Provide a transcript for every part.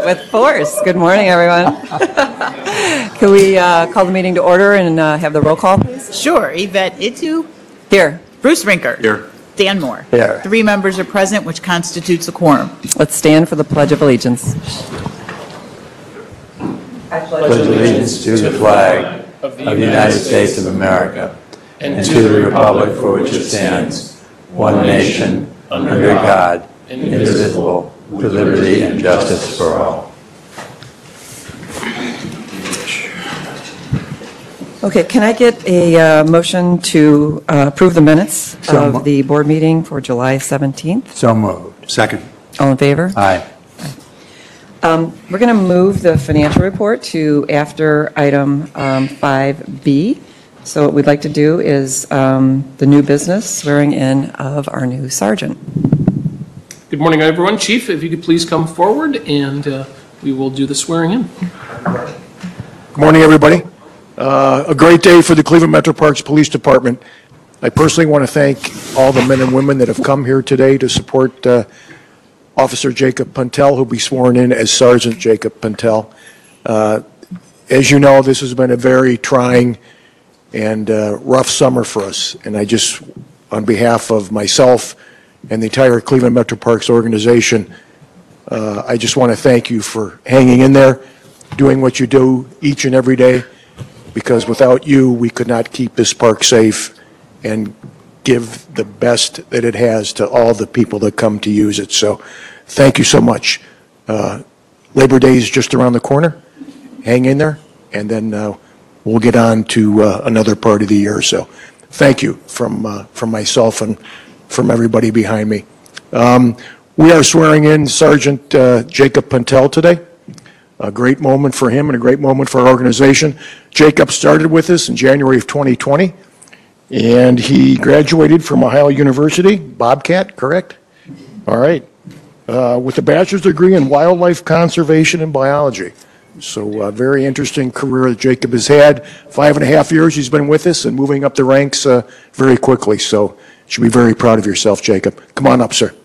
with force. Good morning, everyone. Can we call the meeting to order and have the roll call, please? Sure. Yvette Itu. Here. Bruce Rinker. Here. Dan Moore. Here. 3 members are present, which constitutes a quorum. Let's stand for the Pledge of Allegiance. I pledge allegiance to the flag of the United States of America and to the republic for which it stands, one nation, under God, indivisible, with liberty and justice for all. Okay, can I get a motion to approve the minutes of the board meeting for July 17th? So moved. Second. All in favor? Aye. We're going to move the financial report to after item 5B. So what we'd like to do is the new business, swearing in of our new sergeant. Good morning, everyone. Chief, if you could please come forward, and we will do the swearing in. Good morning, everybody. A great day for the Cleveland Metro Parks Police Department. I personally want to thank all the men and women that have come here today to support Officer Jacob Puntel, who will be sworn in as Sergeant Jacob Puntel. As you know, this has been a very trying and rough summer for us, and I just, on behalf of myself and the entire Cleveland Metro Parks organization, I just want to thank you for hanging in there, doing what you do each and every day, because without you, we could not keep this park safe and give the best that it has to all the people that come to use it. So thank you so much. Labor Day is just around the corner. Hang in there, and then we'll get on to another part of the year. So thank you from myself and from everybody behind me. We are swearing in Sergeant Jacob Puntel today. A great moment for him and a great moment for our organization. Jacob started with us in January of 2020, and he graduated from Ohio University, Bobcat, correct? All right. With a bachelor's degree in wildlife conservation and biology. So a very interesting career that Jacob has had. 5.5 years he's been with us and moving up the ranks very quickly. So you should be very proud of yourself, Jacob. Come on up, sir.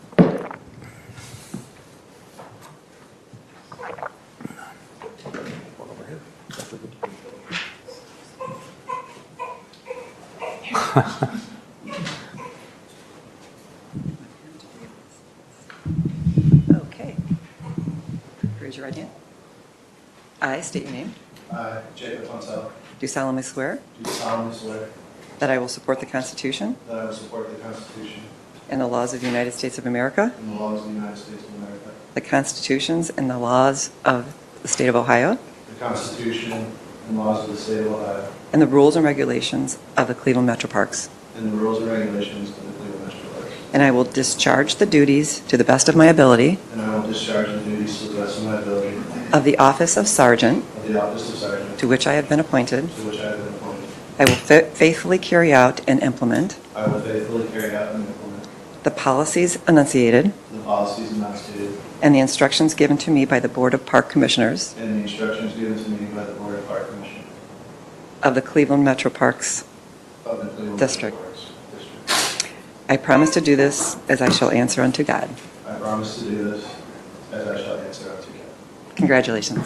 Okay. Raise your right hand. I state your name. I, Jacob Puntel, Do solemnly swear do solemnly swear that I will support the Constitution that I will support the Constitution and the laws of the United States of America, and the laws of the United States of America, the constitutions and the laws of the state of Ohio, the Constitution and laws of the state of Ohio, and the rules and regulations of the Cleveland Metro Parks. and the rules and regulations of the Cleveland Metro Parks. And I will discharge the duties to the best of my ability And I will discharge the duties to the best of my ability of the office of sergeant of the office of sergeant to which I have been appointed. to which I have been appointed. I will faithfully carry out and implement I will faithfully carry out and implement the policies enunciated the policies enunciated and the instructions given to me by the Board of Park Commissioners and the instructions given to me by the Board of Park Commission of the Cleveland Metro Parks. of the Cleveland District. Metro Parks District. I promise to do this as I shall answer unto God. I promise to do this as I shall answer unto God. Congratulations.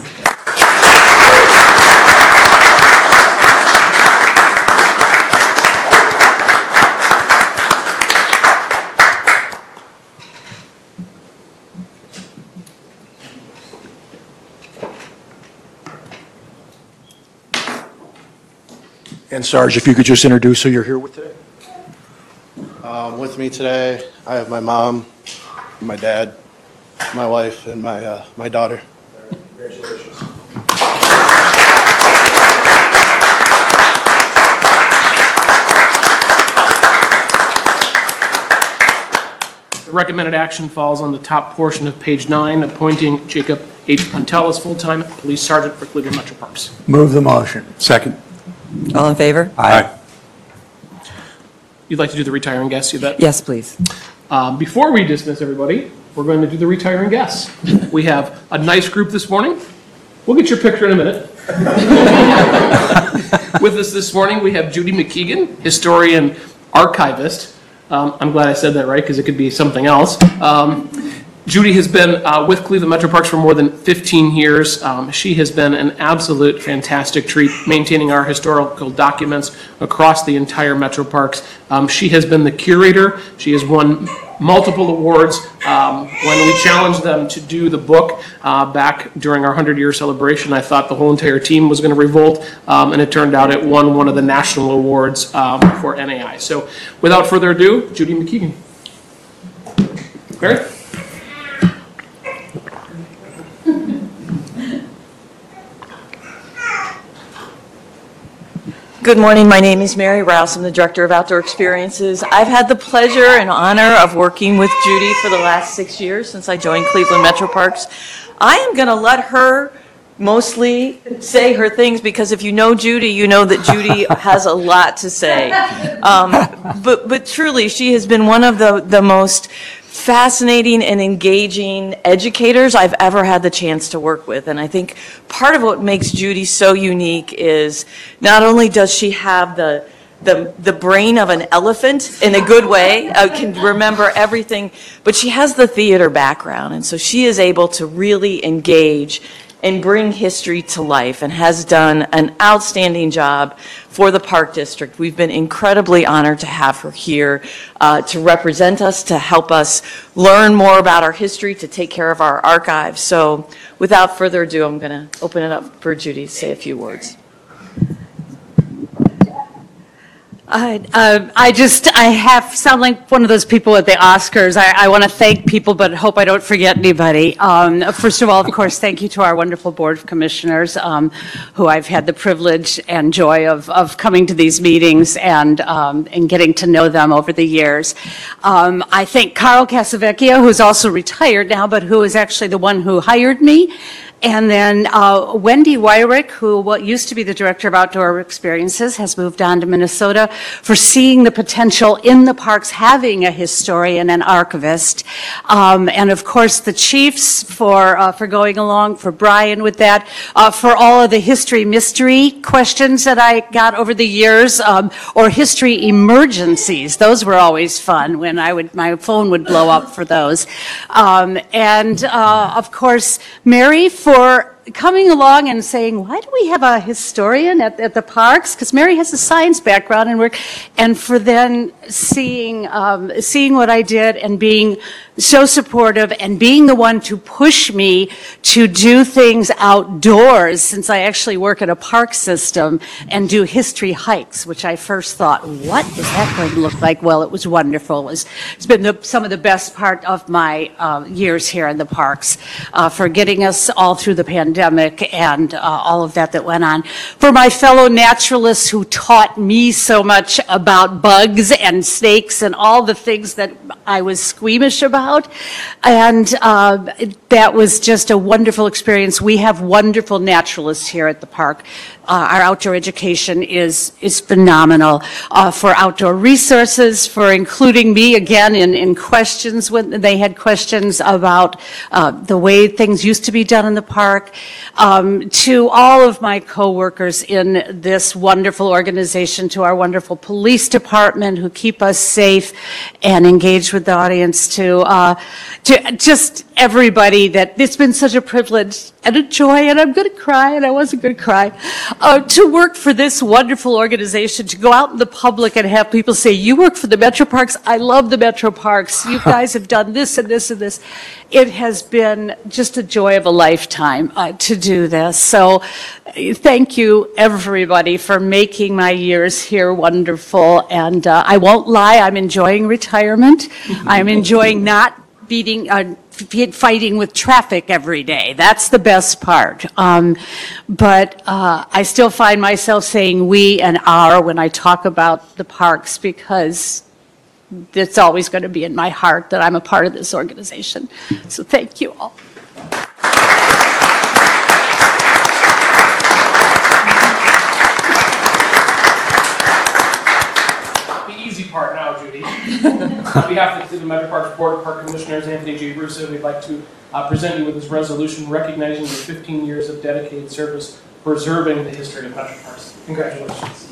And Sarge, if you could just introduce who you're here with today. With me today, I have my mom, my dad, my wife, and my daughter. Congratulations. The recommended action falls on the top portion of page 9, appointing Jacob H. Puntel as full-time police sergeant for Cleveland Metro Parks. Move the motion. Second. All in favor? Aye. You'd like to do the retiring guests, Yvette? Yes, please. Before we dismiss everybody, we're going to do the retiring guests. We have a nice group this morning. We'll get your picture in a minute. With us this morning, we have Judy McKeegan, historian, archivist. I'm glad I said that right because it could be something else. Judy has been with Cleveland Metro Parks for more than 15 years. She has been an absolute fantastic treat, maintaining our historical documents across the entire Metro Parks. She has been the curator. She has won multiple awards. When we challenged them to do the book back during our 100-year celebration, I thought the whole entire team was going to revolt, and it turned out it won one of the national awards for NAI. So without further ado, Judy McKeegan. Mary? Good morning. My name is Mary Rouse. I'm the Director of Outdoor Experiences. I've had the pleasure and honor of working with Judy for the last 6 years since I joined Cleveland Metro Parks. I am going to let her mostly say her things because if you know Judy, you know that Judy has a lot to say. But truly, she has been one of the most fascinating and engaging educators I've ever had the chance to work with. And I think part of what makes Judy so unique is not only does she have the brain of an elephant in a good way, can remember everything, but she has the theater background. And so she is able to really engage and bring history to life and has done an outstanding job for the Park District. We've been incredibly honored to have her here to represent us, to help us learn more about our history, to take care of our archives. So without further ado, I'm going to open it up for Judy to say a few words. I sound like one of those people at the Oscars. I want to thank people, but hope I don't forget anybody. First of all, of course, thank you to our wonderful Board of Commissioners, who I've had the privilege and joy of coming to these meetings and getting to know them over the years. I thank Carl Casavecchia, who's also retired now, but who is actually the one who hired me. And then Wendy Wyrick, who used to be the Director of Outdoor Experiences, has moved on to Minnesota for seeing the potential in the parks having a historian and archivist. And of course, the chiefs for going along, for Brian with that, for all of the history mystery questions that I got over the years, or history emergencies. Those were always fun when my phone would blow up for those. And of course, Mary, for coming along and saying, why do we have a historian at the parks? Because Mary has a science background and work, and for then seeing what I did and being so supportive and being the one to push me to do things outdoors, since I actually work at a park system and do history hikes, which I first thought, what is that going to look like? Well, it was wonderful. It's been some of the best part of my years here in the parks, for getting us all through the pandemic and all of that went on. For my fellow naturalists who taught me so much about bugs and snakes and all the things that I was squeamish about. And that was just a wonderful experience. We have wonderful naturalists here at the park. Our outdoor education is phenomenal. For outdoor resources, for including me again in questions when they had questions about the way things used to be done in the park. To all of my coworkers in this wonderful organization, to our wonderful police department who keep us safe and engage with the audience, to just everybody, that it's been such a privilege and a joy, and I'm going to cry, and I wasn't going to cry, to work for this wonderful organization, to go out in the public and have people say, you work for the Metro Parks? I love the Metro Parks. You guys have done this and this and this. It has been just a joy of a lifetime to do this. So thank you, everybody, for making my years here wonderful. And I won't lie, I'm enjoying retirement. I'm enjoying not fighting with traffic every day. That's the best part. But I still find myself saying we and our when I talk about the parks, because it's always going to be in my heart that I'm a part of this organization. So thank you all. Part now, Judy. On behalf of the Cleveland Metro Parks Board of Park Commissioners, Anthony J. Russo, we'd like to present you with this resolution recognizing your 15 years of dedicated service preserving the history of Metro Parks. Congratulations.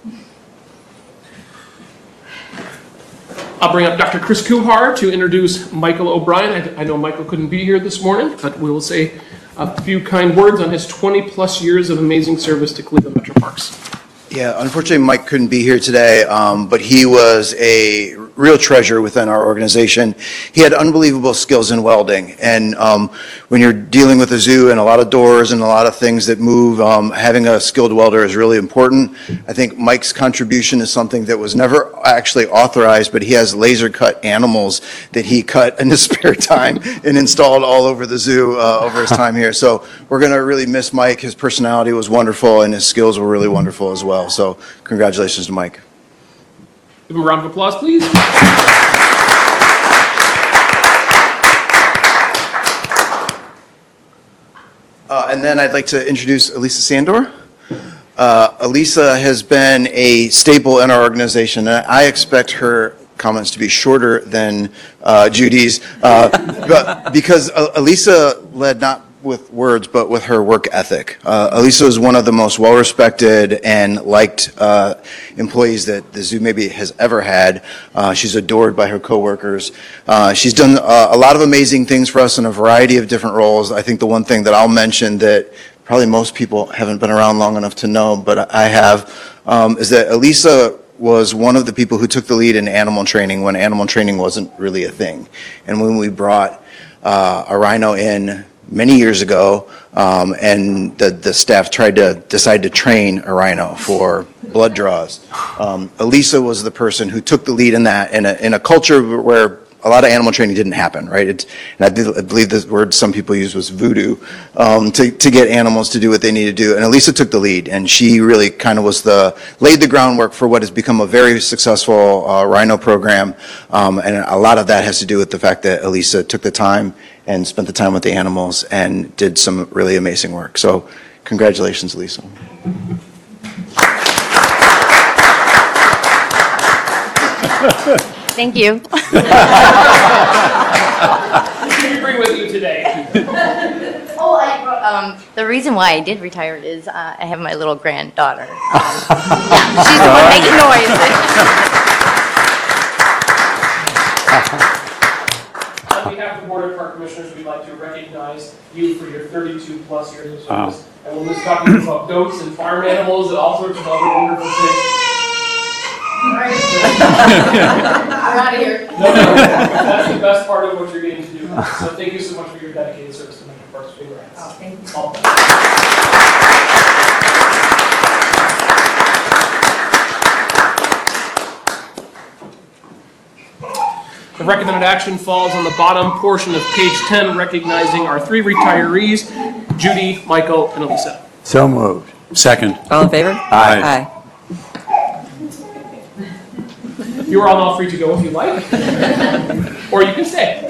I'll bring up Dr. Chris Kuhar to introduce Michael O'Brien. I know Michael couldn't be here this morning, but we will say a few kind words on his 20-plus years of amazing service to Cleveland Metro Parks. Yeah, unfortunately, Mike couldn't be here today, but he was a real treasure within our organization. He had unbelievable skills in welding, and when you're dealing with a zoo and a lot of doors and a lot of things that move, having a skilled welder is really important. I think Mike's contribution is something that was never actually authorized, but he has laser cut animals that he cut in his spare time and installed all over the zoo over his time here. So we're going to really miss Mike. His personality was wonderful, and his skills were really wonderful as well. So congratulations to Mike. Give him a round of applause, please. And then I'd like to introduce Elisa Sandor. Elisa has been a staple in our organization, and I expect her comments to be shorter than Judy's, but because Elisa led not with words, but with her work ethic. Elisa is one of the most well-respected and liked employees that the zoo maybe has ever had. She's adored by her coworkers. She's done a lot of amazing things for us in a variety of different roles. I think the one thing that I'll mention that probably most people haven't been around long enough to know, but I have, is that Elisa was one of the people who took the lead in animal training when animal training wasn't really a thing. And when we brought a rhino in many years ago, and the staff tried to decide to train a rhino for blood draws. Elisa was the person who took the lead in that in a culture where a lot of animal training didn't happen, right? And I believe the word some people use was voodoo, to get animals to do what they need to do. And Elisa took the lead, and she really kind of laid the groundwork for what has become a very successful rhino program. And a lot of that has to do with the fact that Elisa took the time and spent the time with the animals and did some really amazing work. So congratulations, Elisa. Thank you. What did you bring with you today? Oh, I brought, the reason why I did retire is I have my little granddaughter. Yeah, she's the one making noise. On behalf of the Board of Park Commissioners, we'd like to recognize you for your 32-plus years of service. And we'll just talk about goats and farm animals and all sorts of other wonderful things. I'm out of here. No, that's the best part of what you're getting to do. So thank you so much for your dedicated service to Metro Parks. Oh, thank you. All The recommended action falls on the bottom portion of page 10, recognizing our 3 retirees, Judy, Michael, and Elisa. So moved. Second. All in favor? Aye. Aye. You are all free to go if you like, or you can stay.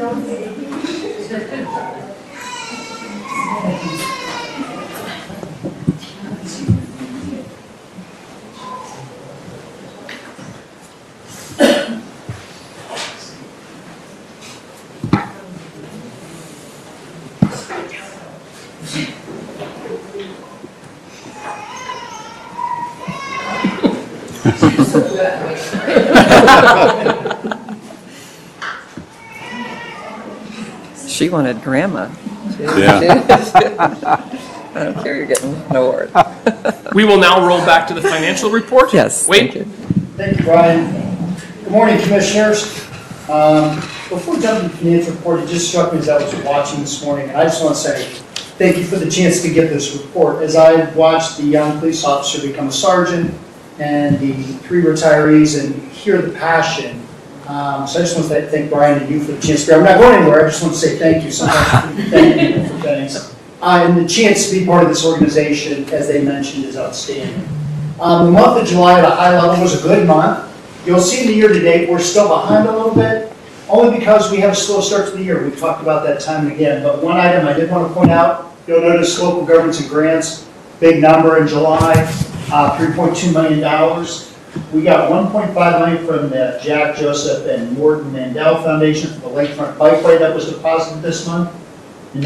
She wanted grandma. Yeah. I don't care, you're getting an award. We will now roll back to the financial report. Yes, Wait. thank you. Thank you, Brian. Good morning, Commissioners. Before jumping to the financial report, it just struck me as I was watching this morning, and I just want to say thank you for the chance to get this report. As I watched the young police officer become a sergeant and the 3 retirees and hear the passion, so I just want to thank Brian and you for the chance to be. I'm not going anywhere, I just want to say thank you. Sometimes thank people for things. And the chance to be part of this organization, as they mentioned, is outstanding. The month of July at a high level was a good month. You'll see in the year-to-date we're still behind a little bit, only because we have a slow start to the year. We've talked about that time and again. But one item I did want to point out, you'll notice local governments and grants, big number in July, $3.2 million. We got $1.5 million from the Jack Joseph and Morton Mandel Foundation for the Lakefront Bikeway that was deposited this month, and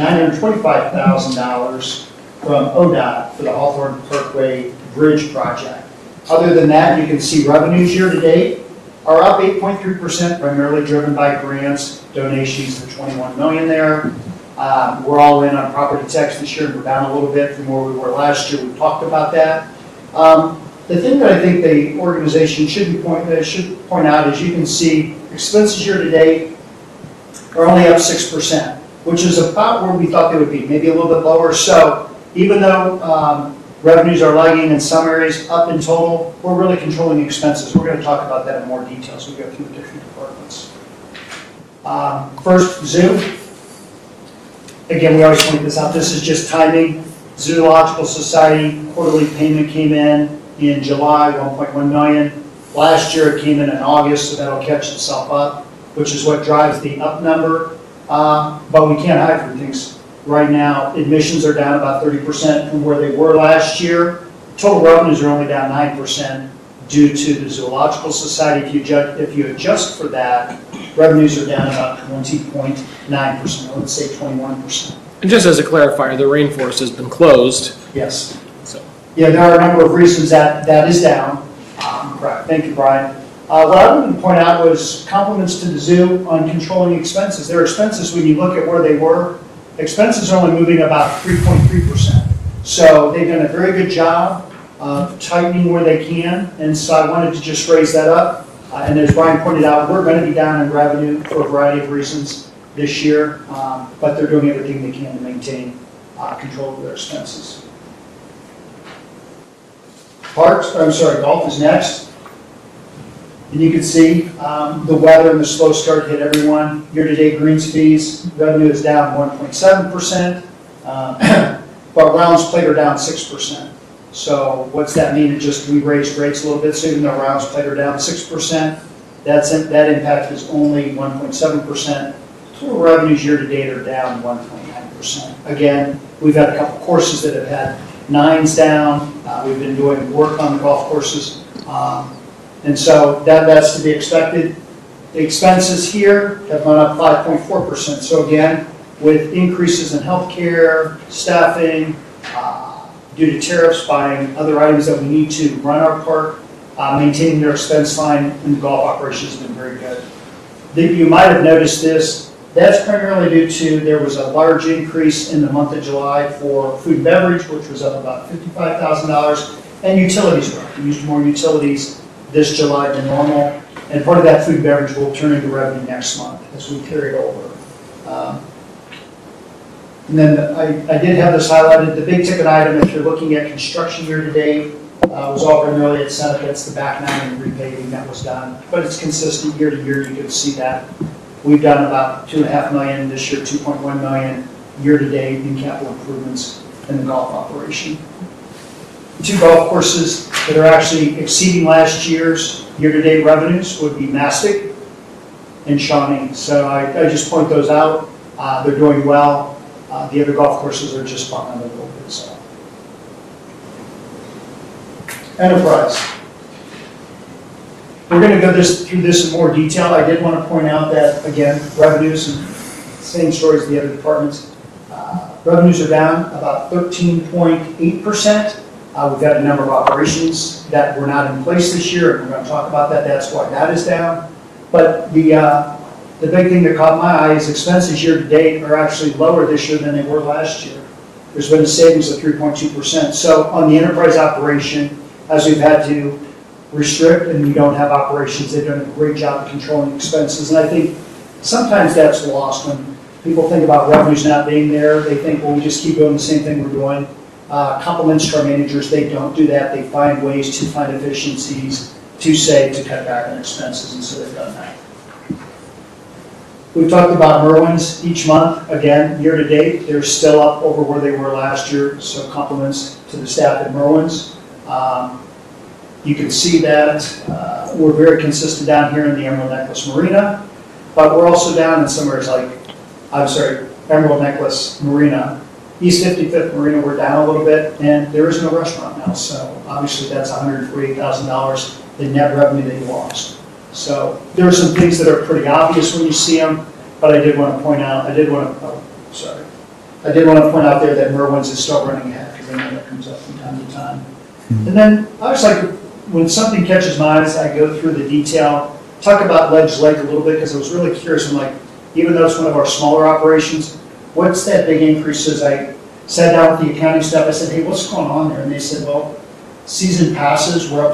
$925,000 from ODOT for the Hawthorne Parkway Bridge project. Other than that, you can see revenues year-to-date are up 8.3%, primarily driven by grants, donations, the 21 million there. We're all in on property tax this year, and we're down a little bit from where we were last year. We talked about that. The thing that I think the organization should point out is you can see expenses year-to-date are only up 6%, which is about where we thought they would be, maybe a little bit lower. So even though revenues are lagging in some areas up in total, we're really controlling expenses. We're going to talk about that in more detail as we go through the different departments. First, zoo. Again, we always point this out. This is just timing. Zoological Society quarterly payment came in July, 1.1 million. Last year it came in August, so that'll catch itself up, which is what drives the up number. But we can't hide from things. Right now, admissions are down about 30% from where they were last year. Total revenues are only down 9% due to the Zoological Society. If you adjust for that, revenues are down about 20.9%. Let's say 21%. And just as a clarifier, the rainforest has been closed. Yes. So. Yeah, there are a number of reasons that is down. Correct. Thank you, Brian. What I wanted to point out was compliments to the zoo on controlling expenses. Their expenses, when you look at where they were, expenses are only moving about 3.3%. So they've done a very good job of tightening where they can, and so I wanted to just raise that up. And as Brian pointed out, we're going to be down in revenue for a variety of reasons this year, but they're doing everything they can to maintain control of their expenses. Golf is next. And you can see the weather and the slow start hit everyone. Year-to-date greens fees, revenue is down 1.7%, but rounds played are down 6%. So what's that mean? It just, we raised rates a little bit, so even though rounds played are down 6%, that impact is only 1.7%. Total revenues year-to-date are down 1.9%. Again, we've had a couple courses that have had 9s down. We've been doing work on the golf courses. And so that's to be expected. The expenses here have gone up 5.4%. So again, with increases in healthcare, staffing, due to tariffs, buying other items that we need to run our park, maintaining their expense line in the golf operation has been very good. You might have noticed this. That's primarily due to there was a large increase in the month of July for food and beverage, which was up about $55,000, and utilities were up. We used more utilities this July than normal, and part of that food and beverage will turn into revenue next month as we carry it over. And then I did have this highlighted. The big ticket item, if you're looking at construction year to date, was all primarily at Senate. That's the back nine and repaving that was done, but it's consistent year to year. You can see that. We've done about $2.5 million this year, $2.1 million year to date in capital improvements in the golf operation. 2 golf courses that are actually exceeding last year's year-to-date revenues would be Mastic and Shawnee. So I just point those out. They're doing well. The other golf courses are just behind a little bit. So. Enterprise. We're going to go through this in more detail. I did want to point out that, again, revenues, and same story as the other departments. Revenues are down about 13.8%. We've got a number of operations that were not in place this year, and we're going to talk about that. That's why that is down. But the big thing that caught my eye is expenses year to date are actually lower this year than they were last year. There's been a savings of 3.2%. So on the enterprise operation, as we've had to restrict and we don't have operations, they've done a great job of controlling expenses. And I think sometimes that's lost when people think about revenues not being there. They think, well, we just keep doing the same thing we're doing. Compliments to our managers, they don't do that. They find ways to find efficiencies to save, to cut back on expenses, and so they've done that. We've talked about Merwin's each month. Again, year to date, they're still up over where they were last year, so compliments to the staff at Merwin's. You can see that we're very consistent down here in the Emerald Necklace Marina, but we're also down in some areas like, Emerald Necklace Marina. East 55th Marina, we're down a little bit, and there is no restaurant now, so obviously that's $148,000, the net revenue that you lost. So there are some things that are pretty obvious when you see them, but I did want to point out, I did want to point out there that Merwin's is still running ahead, because I know that comes up from time to time. And then I just like to when something catches my eyes, I go through the detail, talk about Ledge Lake a little bit, because I was really curious. I'm like, even though it's one of our smaller operations, what's that big increase? As I sat down with the accounting staff, I said, hey, what's going on there? And they said, well, season passes were up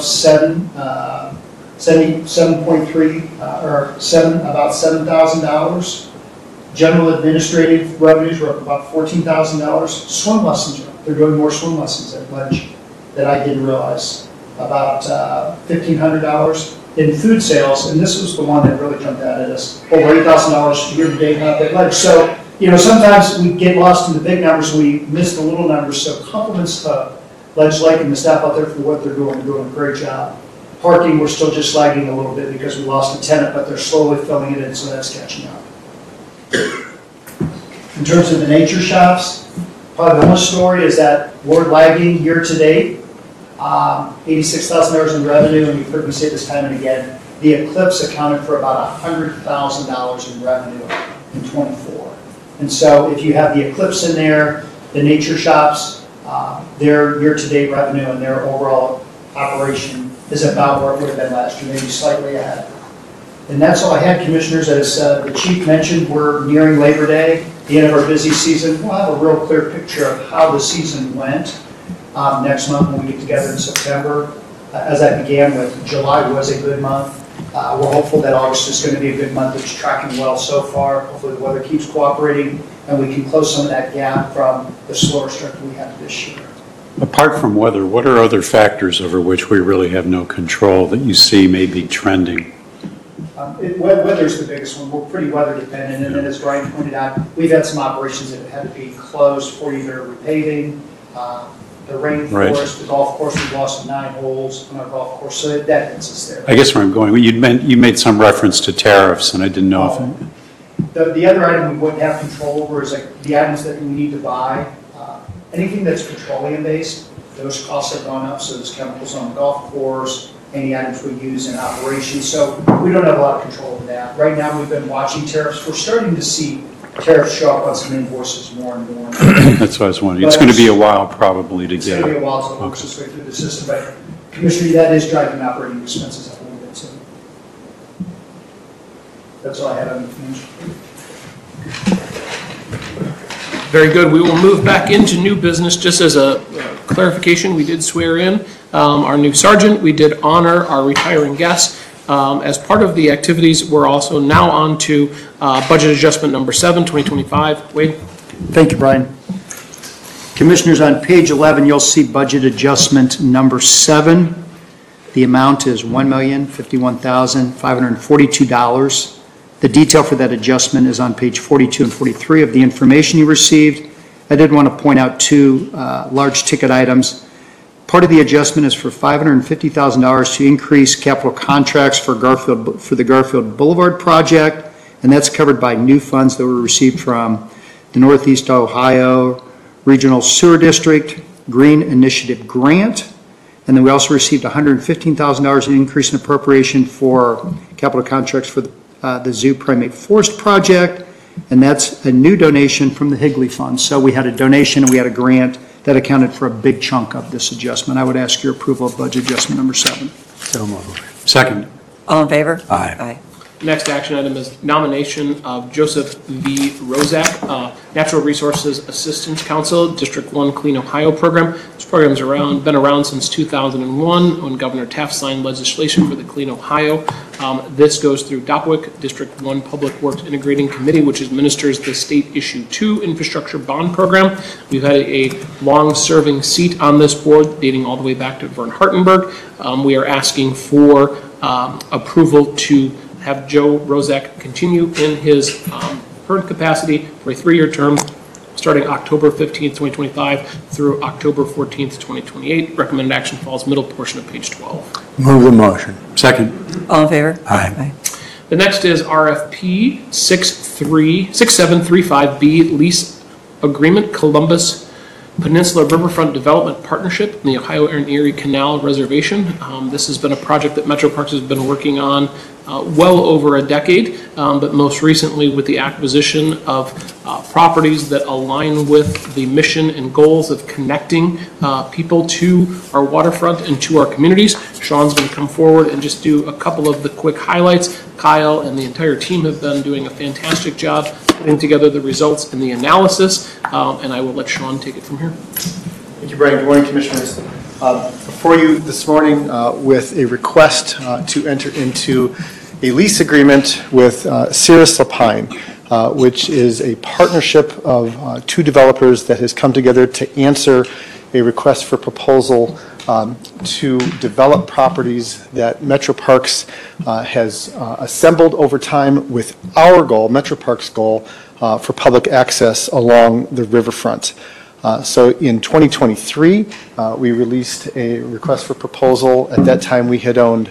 7.3, about $7,000. General administrative revenues were up about $14,000. Swim lessons are up. They're doing more swim lessons at Ledge that I didn't realize. About $1,500 in food sales, and this was the one that really jumped out at us. Over $8,000 year to date at Ledge. So, you know, sometimes we get lost in the big numbers, we miss the little numbers. So compliments to Ledge Lake and the staff out there for what they're doing. They're doing a great job. Parking, we're still just lagging a little bit because we lost a tenant, but they're slowly filling it in, so that's catching up. In terms of the nature shops, probably the one story is that we're lagging year to date. $86,000 in revenue, and you've heard me say this time and again, the Eclipse accounted for about $100,000 in revenue in '24. And so if you have the Eclipse in there, the nature shops, their year-to-date revenue and their overall operation is about where it would have been last year, maybe slightly ahead. And that's all I had, Commissioners. As the Chief mentioned, we're nearing Labor Day, the end of our busy season. We'll have a real clear picture of how the season went next month when we get together in September. As I began with, July was a good month. We're hopeful that August is going to be a good month. It's tracking well so far. Hopefully the weather keeps cooperating and we can close some of that gap from the slower start that we had this year. Apart from weather, what are other factors over which we really have no control that you see may be trending? Weather's the biggest one. We're pretty weather dependent, and then as Brian pointed out, we've had some operations that have had to be closed for either repaving, the rainforest, the golf course. We've lost 9 holes on our golf course, so that hits us there. I guess where I'm going, you made some reference to tariffs, and I didn't know if The other item we wouldn't have control over is like the items that we need to buy. Anything that's petroleum-based, those costs have gone up, so there's chemicals on the golf course, any items we use in operations, so we don't have a lot of control over that. Right now, we've been watching tariffs. We're starting to see tariffs show up on some invoices more and more. That's what I was wondering. It's going to be a while probably to get it. It's going to be a while to work its way through the system, but Commissioner, that is driving operating expenses up a little bit, so that's all I had on the financial. Very good. We will move back into new business. Just as a clarification, we did swear in our new sergeant. We did honor our retiring guests. As part of the activities, we're also now on to budget adjustment number 7, 2025. Wade? Thank you, Brian. Commissioners, on page 11, you'll see budget adjustment number 7. The amount is $1,051,542. The detail for that adjustment is on page 42 and 43 of the information you received. I did want to point out 2 large ticket items. Part of the adjustment is for $550,000 to increase capital contracts for the Garfield Boulevard project, and that's covered by new funds that were received from the Northeast Ohio Regional Sewer District Green Initiative Grant. And then we also received $115,000 in increase in appropriation for capital contracts for the Zoo Primate Forest project, and that's a new donation from the Higley Fund. So we had a donation and we had a grant that accounted for a big chunk of this adjustment. I would ask your approval of budget adjustment number 7. So moved. Second. All in favor? Aye. Next action item is nomination of Joseph V. Rozak, Natural Resources Assistance Council, District 1 Clean Ohio Program. This program's been around since 2001 when Governor Taft signed legislation for the Clean Ohio. This goes through DOPWIC, District 1 Public Works Integrating Committee, which administers the State Issue 2 Infrastructure Bond Program. We've had a long-serving seat on this board dating all the way back to Vern Hartenberg. We are asking for approval to have Joe Rozak continue in his current capacity for a 3-year term starting October 15th, 2025 through October 14th, 2028. Recommended action falls middle portion of page 12. Move the motion. Second. All in favor? Aye. The next is RFP 6735B, Lease Agreement, Columbus Peninsula Riverfront Development Partnership in the Ohio and Erie Canal Reservation. This has been a project that Metro Parks has been working on well over a decade, but most recently with the acquisition of properties that align with the mission and goals of connecting people to our waterfront and to our communities. Sean's going to come forward and just do a couple of the quick highlights. Kyle and the entire team have been doing a fantastic job putting together the results and the analysis, and I will let Sean take it from here. Thank you, Brian. Good morning, Commissioners. Before you this morning with a request to enter into a lease agreement with Cirrus Lapine, which is a partnership of two developers that has come together to answer a request for proposal to develop properties that Metro Parks has assembled over time with our goal, Metro Parks' goal, for public access along the riverfront. So in 2023, we released a request for proposal. At that time, we had owned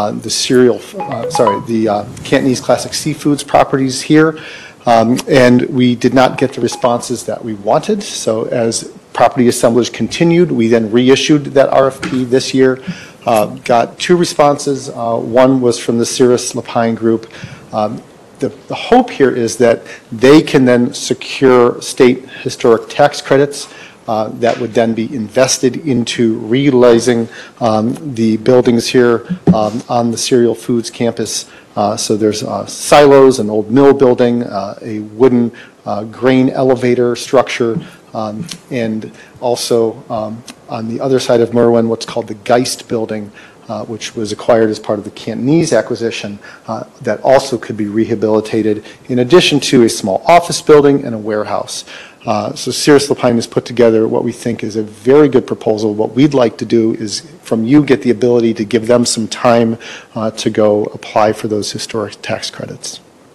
the Cantonese Classic Seafoods properties here, and we did not get the responses that we wanted. So as property assemblage continued, we then reissued that RFP this year, got two responses. One was from the Cirrus Lapine Group. The hope here is that they can then secure state historic tax credits that would then be invested into realizing the buildings here on the Cereal Foods campus. So there's silos, an old mill building, a wooden grain elevator structure, and also on the other side of Merwin, what's called the Geist building, which was acquired as part of the Cantonese acquisition, that also could be rehabilitated in addition to a small office building and a warehouse. So Cirrus Lapine has put together what we think is a very good proposal. What we'd like to do is from you get the ability to give them some time to go apply for those historic tax credits.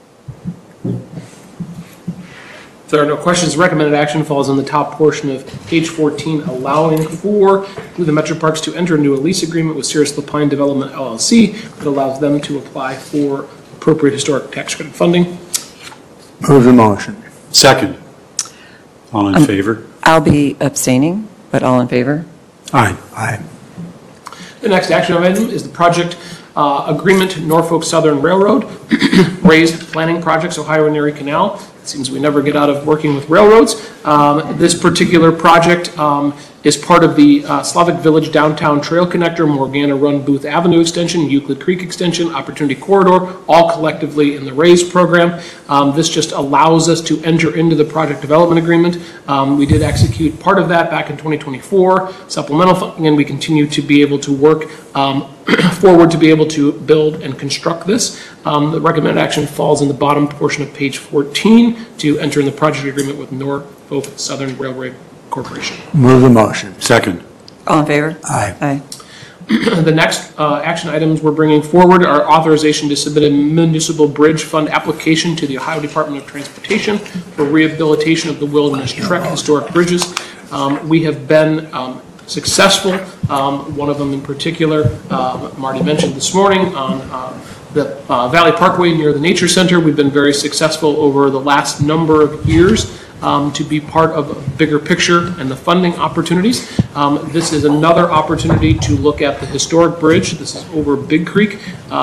If there are no questions, recommended action falls on the top portion of page 14, allowing for the Metro Parks to enter into a lease agreement with Cirrus Lapine Development LLC that allows them to apply for appropriate historic tax credit funding. Move the motion. Second. All in favor? I'll be abstaining, but all in favor? Aye. Aye. The next action item is the project agreement Norfolk Southern Railroad, raised planning projects, Ohio and Erie Canal. It seems we never get out of working with railroads. This particular project is part of the Slavic Village Downtown Trail Connector, Morgana Run Booth Avenue Extension, Euclid Creek Extension, Opportunity Corridor, all collectively in the RAISE program. This just allows us to enter into the project development agreement. We did execute part of that back in 2024, supplemental funding, and we continue to be able to work forward to be able to build and construct this. The recommended action falls in the bottom portion of page 14 to enter in the project agreement with Norfolk Southern Railroad Corporation. Move the motion. Second. All in favor? Aye. Aye. The next action items we're bringing forward are authorization to submit a municipal bridge fund application to the Ohio Department of Transportation for rehabilitation of the Wilderness Trek historic bridges. We have been successful. One of them in particular, Marty mentioned this morning on the Valley Parkway near the Nature Center. We've been very successful over the last number of years to be part of a bigger picture and the funding opportunities. This is another opportunity to look at the historic bridge. This is over Big Creek.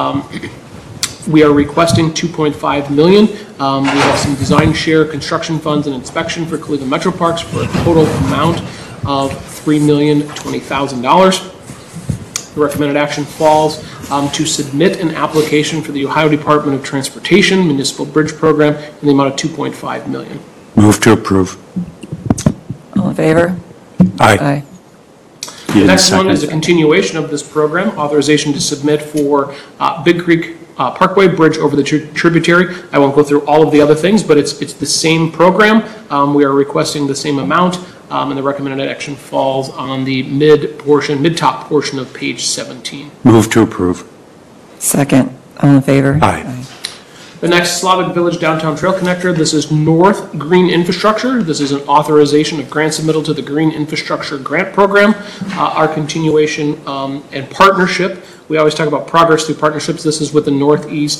We are requesting $2.5 million. We have some design share, construction funds, and inspection for Cleveland Metro Parks for a total amount of $3,020,000. The recommended action falls to submit an application for the Ohio Department of Transportation Municipal Bridge Program in the amount of $2.5 million. Move to approve. All in favor? Aye. Aye. The next one is a continuation of this program, authorization to submit for Big Creek Parkway Bridge over the tributary. I won't go through all of the other things, but it's the same program. We are requesting the same amount, and the recommended action falls on the mid-top portion of page 17. Move to approve. Second. All in favor? Aye. The next, Slavic Village Downtown Trail Connector. This is North Green Infrastructure. This is an authorization of grant submittal to the Green Infrastructure Grant Program. Our continuation and partnership. We always talk about progress through partnerships. This is with the Northeast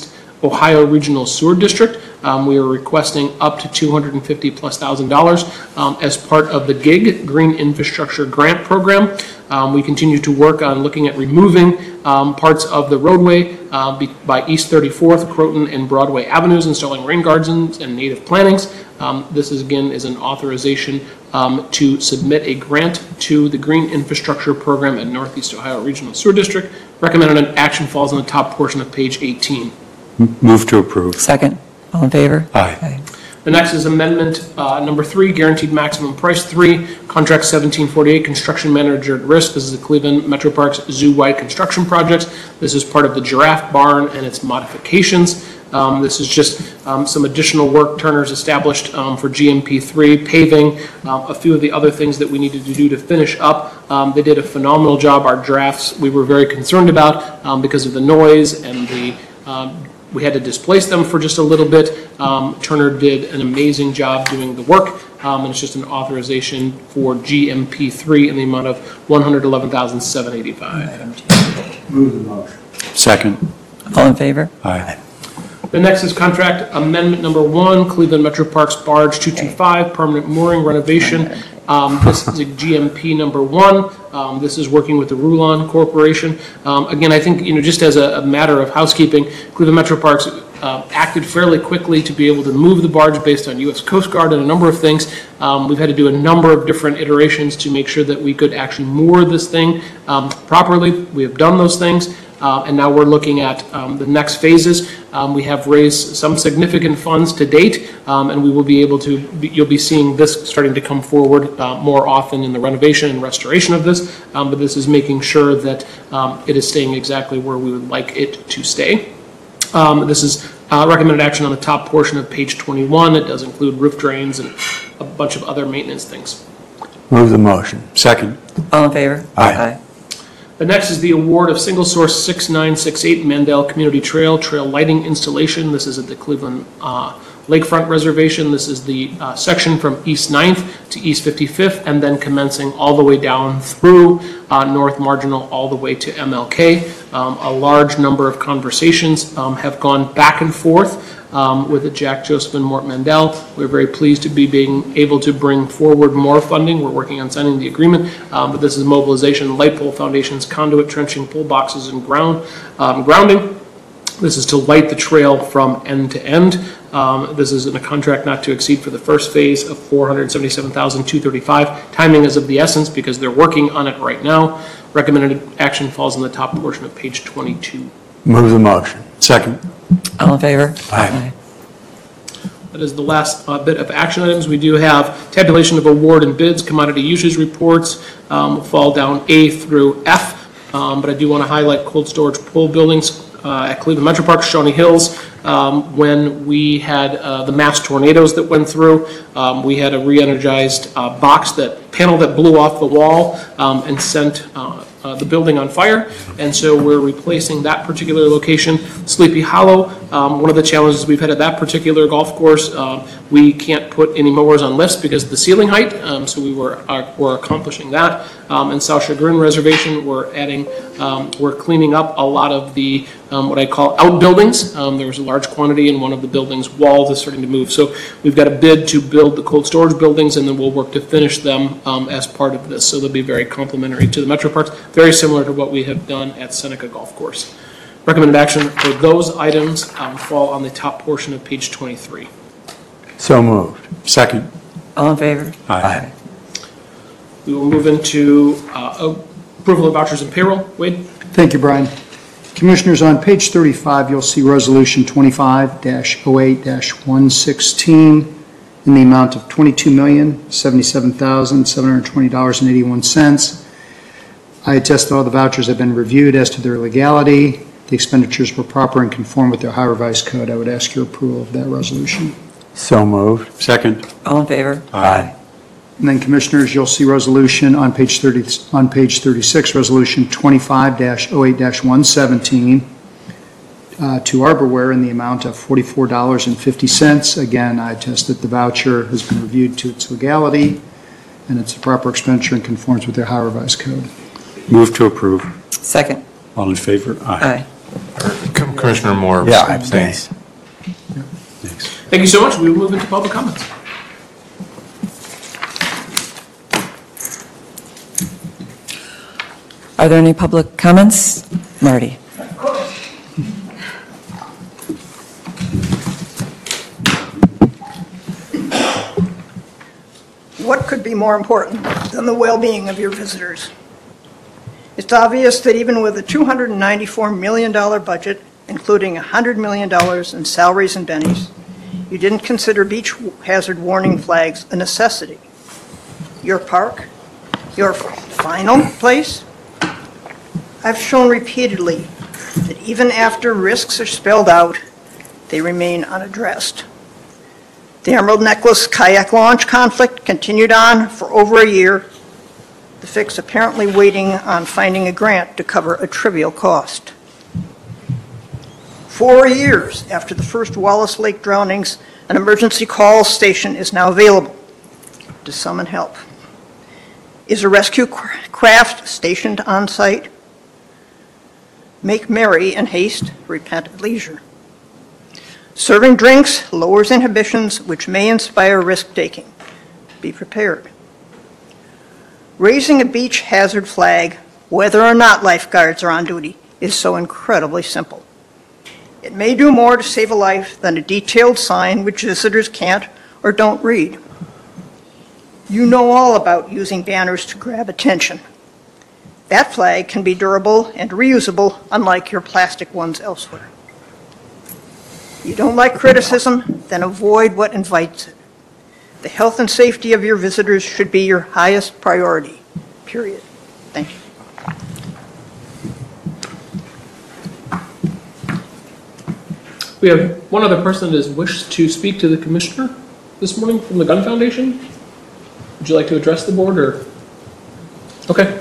Ohio Regional Sewer District. We are requesting up to $250,000+ as part of the GIG, Green Infrastructure Grant Program. We continue to work on looking at removing parts of the roadway by East 34th, Croton, and Broadway Avenues, installing rain gardens and native plantings. This is, again, is an authorization to submit a grant to the Green Infrastructure Program at Northeast Ohio Regional Sewer District. Recommended action falls on the top portion of page 18. Move to approve. Second. All in favor? Aye. The next is amendment number 3, guaranteed maximum price 3, contract 1748, construction manager at risk. This is the Cleveland Metro Parks zoo-wide construction projects. This is part of the Giraffe Barn and its modifications. This is just some additional work Turner's established for GMP3, paving, a few of the other things that we needed to do to finish up. They did a phenomenal job. Our drafts we were very concerned about because of the noise and the we had to displace them for just a little bit. Turner did an amazing job doing the work, and it's just an authorization for GMP3 in the amount of $111,785. Move the motion. Second. All in favor? Aye. The next is contract amendment number 1, Cleveland Metro Parks Barge 225, permanent mooring renovation. This is a GMP number 1. This is working with the Rulon Corporation. Again, I think, just as a matter of housekeeping, Cleveland Metro Parks acted fairly quickly to be able to move the barge based on U.S. Coast Guard and a number of things. We've had to do a number of different iterations to make sure that we could actually moor this thing properly. We have done those things. And now we're looking at the next phases. We have raised some significant funds to date, and we will be able to, you'll be seeing this starting to come forward more often in the renovation and restoration of this, but this is making sure that it is staying exactly where we would like it to stay. This is recommended action on the top portion of page 21. It does include roof drains and a bunch of other maintenance things. Move the motion. Second. All in favor? Aye. The next is the award of single source 6968 Mandel Community Trail lighting installation. This is at the Cleveland Lakefront Reservation. This is the section from East 9th to East 55th, and then commencing all the way down through North Marginal all the way to MLK. A large number of conversations have gone back and forth with Jack Joseph and Mort Mandel. We're very pleased to be being able to bring forward more funding. We're working on signing the agreement, but this is mobilization, light pole foundations, conduit trenching, pole boxes, and grounding. This is to light the trail from end to end. This is in a contract not to exceed for the first phase of $477,235. Timing is of the essence because they're working on it right now. Recommended action falls on the top portion of page 22. Move the motion. Second. All in favor? Aye. That is the last bit of action items. We do have tabulation of award and bids, commodity usage reports, fall down A through F, but I do want to highlight cold storage pool buildings at Cleveland Metro Parks, Shawnee Hills. When we had the mass tornadoes that went through, we had a re-energized panel that blew off the wall and sent the building on fire, and so we're replacing that particular location. Sleepy Hollow, one of the challenges we've had at that particular golf course, we can't put any mowers on lifts because of the ceiling height, so we're accomplishing that. In South Chagrin Reservation, we're cleaning up a lot of the what I call outbuildings. There's a large quantity in one of the buildings' walls is starting to move, so we've got a bid to build the cold storage buildings, and then we'll work to finish them as part of this, so they'll be very complementary to the Metro Parks, very similar to what we have done at Seneca Golf Course. Recommended action for those items fall on the top portion of page 23. So moved. Second. All in favor? Aye. We will move into approval of vouchers and payroll. Wade? Thank you, Brian. Commissioners, on page 35, you'll see Resolution 25-08-116 in the amount of $22,077,720.81. I attest that all the vouchers have been reviewed as to their legality. The expenditures were proper and conform with the Ohio Revised Code. I would ask your approval of that resolution. So moved. Second. All in favor? Aye. And then, Commissioners, you'll see resolution on page 36, Resolution 25-08-117 to Arborware in the amount of $44.50. Again, I attest that the voucher has been reviewed to its legality, and it's a proper expenditure and conforms with the Ohio Revised Code. Move to approve. Second. All in favor? Aye. Aye. Commissioner Moore. Yeah, abstains. Thank you so much. We will move into public comments. Are there any public comments? Marty? What could be more important than the well-being of your visitors? It's obvious that even with a $294 million budget, including $100 million in salaries and bennies, you didn't consider beach hazard warning flags a necessity. Your park? Your final place? I've shown repeatedly that even after risks are spelled out, they remain unaddressed. The Emerald Necklace kayak launch conflict continued on for over a year, the fix apparently waiting on finding a grant to cover a trivial cost. 4 years after the first Wallace Lake drownings, an emergency call station is now available to summon help. Is a rescue craft stationed on site? Make merry in haste, repent at leisure. Serving drinks lowers inhibitions which may inspire risk-taking. Be prepared. Raising a beach hazard flag, whether or not lifeguards are on duty, is so incredibly simple. It may do more to save a life than a detailed sign which visitors can't or don't read. You know all about using banners to grab attention. That flag can be durable and reusable, unlike your plastic ones elsewhere. You don't like criticism, then avoid what invites it. The health and safety of your visitors should be your highest priority, period. Thank you. We have one other person that has wished to speak to the commissioner this morning from the Gun Foundation. Would you like to address the board, or? Okay.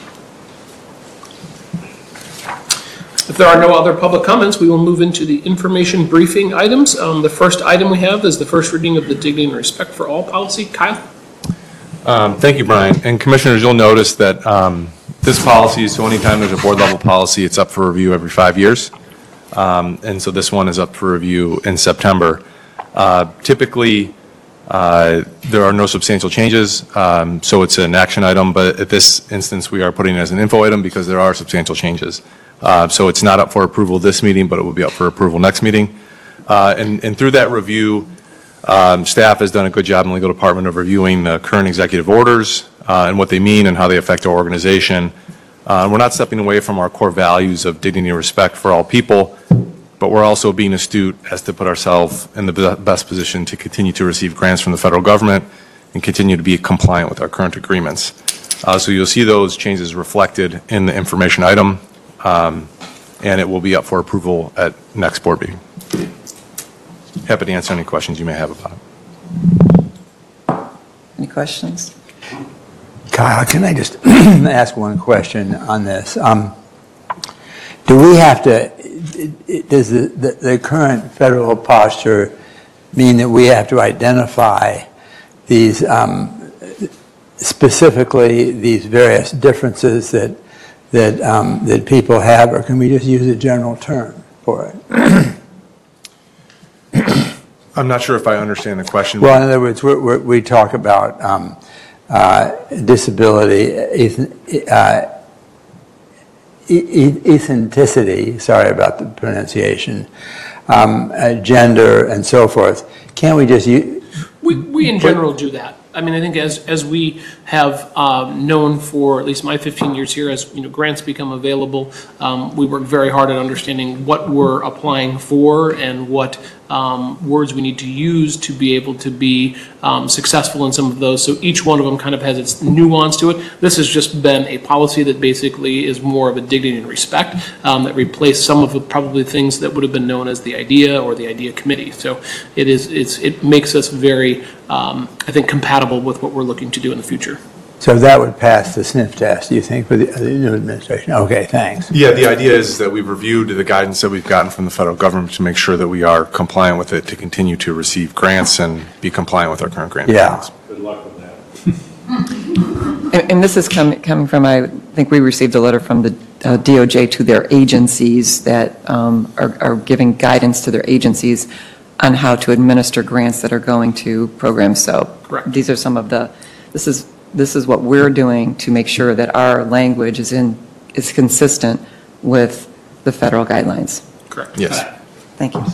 If there are no other public comments, we will move into the information briefing items. The first item we have is the first reading of the Dignity and Respect for All policy. Kyle? Thank you, Brian. And commissioners, you'll notice that this policy, so anytime there's a board level policy, it's up for review every 5 years. And so this one is up for review in September. Typically, there are no substantial changes, so it's an action item, but at this instance, we are putting it as an info item because there are substantial changes. So it's not up for approval this meeting, but it will be up for approval next meeting. And through that review, staff has done a good job in the legal department of reviewing the current executive orders and what they mean and how they affect our organization. We're not stepping away from our core values of dignity and respect for all people, but we're also being astute as to put ourselves in the best position to continue to receive grants from the federal government and continue to be compliant with our current agreements. So you'll see those changes reflected in the information item. And it will be up for approval at next board meeting. Happy to answer any questions you may have about it. Any questions? Kyle, can I just ask one question on this? Do we have to, does the current federal posture mean that we have to identify these, specifically these various differences that people have, or can we just use a general term for it? I'm not sure if I understand the question. Well, in other words, we talk about disability, ethnicity, sorry about the pronunciation, gender, and so forth. Can't we just use... We in general do that. I mean, I think as we have known for at least my 15 years here, as grants become available, we work very hard at understanding what we're applying for and what words we need to use to be able to be successful in some of those. So each one of them kind of has its nuance to it. This has just been a policy that basically is more of a dignity and respect that replaced some of the probably things that would have been known as the IDEA or the IDEA committee. So it makes us very, I think, compatible with what we're looking to do in the future. So that would pass the sniff test, do you think, for the new administration? Okay, thanks. Yeah, the idea is that we've reviewed the guidance that we've gotten from the federal government to make sure that we are compliant with it to continue to receive grants and be compliant with our current grant programs. Good luck with that. And this is coming from, I think we received a letter from the DOJ to their agencies that are giving guidance to their agencies on how to administer grants that are going to programs. So Correct. these are some of this is what we're doing to make sure that our language is consistent with the federal guidelines. Correct. Yes. Thank you.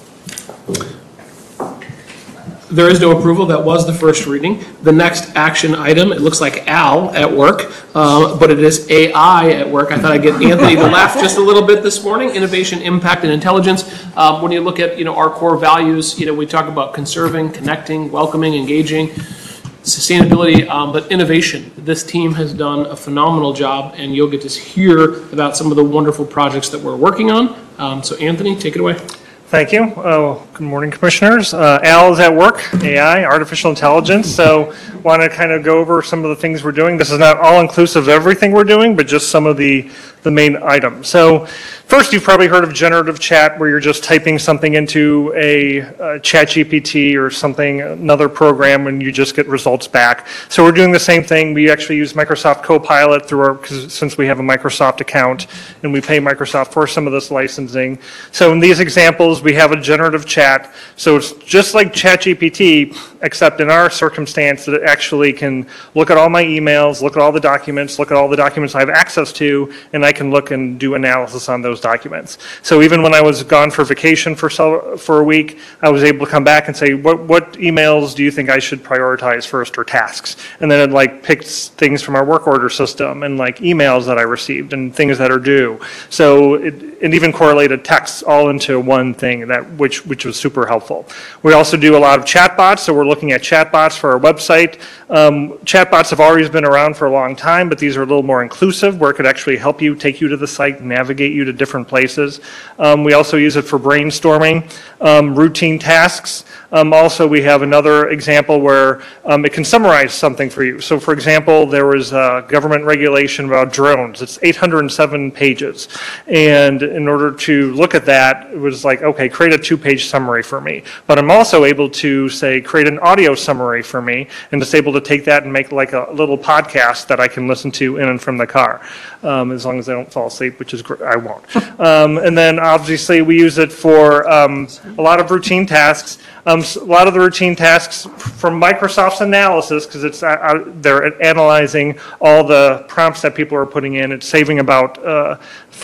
There is no approval. That was the first reading. The next action item, it looks like Al at work, but it is AI at work. I thought I'd get Anthony to laugh just a little bit this morning. Innovation, impact, and intelligence. When you look at, our core values, we talk about conserving, connecting, welcoming, engaging, sustainability, but innovation. This team has done a phenomenal job, and you'll get to hear about some of the wonderful projects that we're working on. So Anthony, take it away. Thank you. Good morning, Commissioners. Al is at work, AI, artificial intelligence. So want to kind of go over some of the things we're doing. This is not all-inclusive of everything we're doing, but just some of the main items. So first, you've probably heard of generative chat, where you're just typing something into a ChatGPT or something, another program, and you just get results back. So we're doing the same thing. We actually use Microsoft Copilot since we have a Microsoft account, and we pay Microsoft for some of this licensing. So in these examples, we have a generative chat. So it's just like ChatGPT, except in our circumstance that it actually can look at all my emails, look at all the documents, look at all the documents I have access to, and I can look and do analysis on those documents. So even when I was gone for vacation for a week, I was able to come back and say, what emails do you think I should prioritize first, or tasks? And then it picks things from our work order system, and emails that I received and things that are due. So it even correlated texts all into one thing, which was super helpful. We also do a lot of chatbots, so we're looking at chatbots for our website. Chatbots have always been around for a long time, but these are a little more inclusive, where it could actually help you, take you to the site, navigate you to different places. We also use it for brainstorming, routine tasks. Also, we have another example where it can summarize something for you. So for example, there was a government regulation about drones. It's 807 pages. And in order to look at that, it was okay, create a 2-page summary for me. But I'm also able to say, create an audio summary for me, and just able to take that and make a little podcast that I can listen to in and from the car. As long as I don't fall asleep, which is great, I won't. And then obviously we use it for a lot of routine tasks. A lot of the routine tasks from Microsoft's analysis, because they're analyzing all the prompts that people are putting in. It's saving about,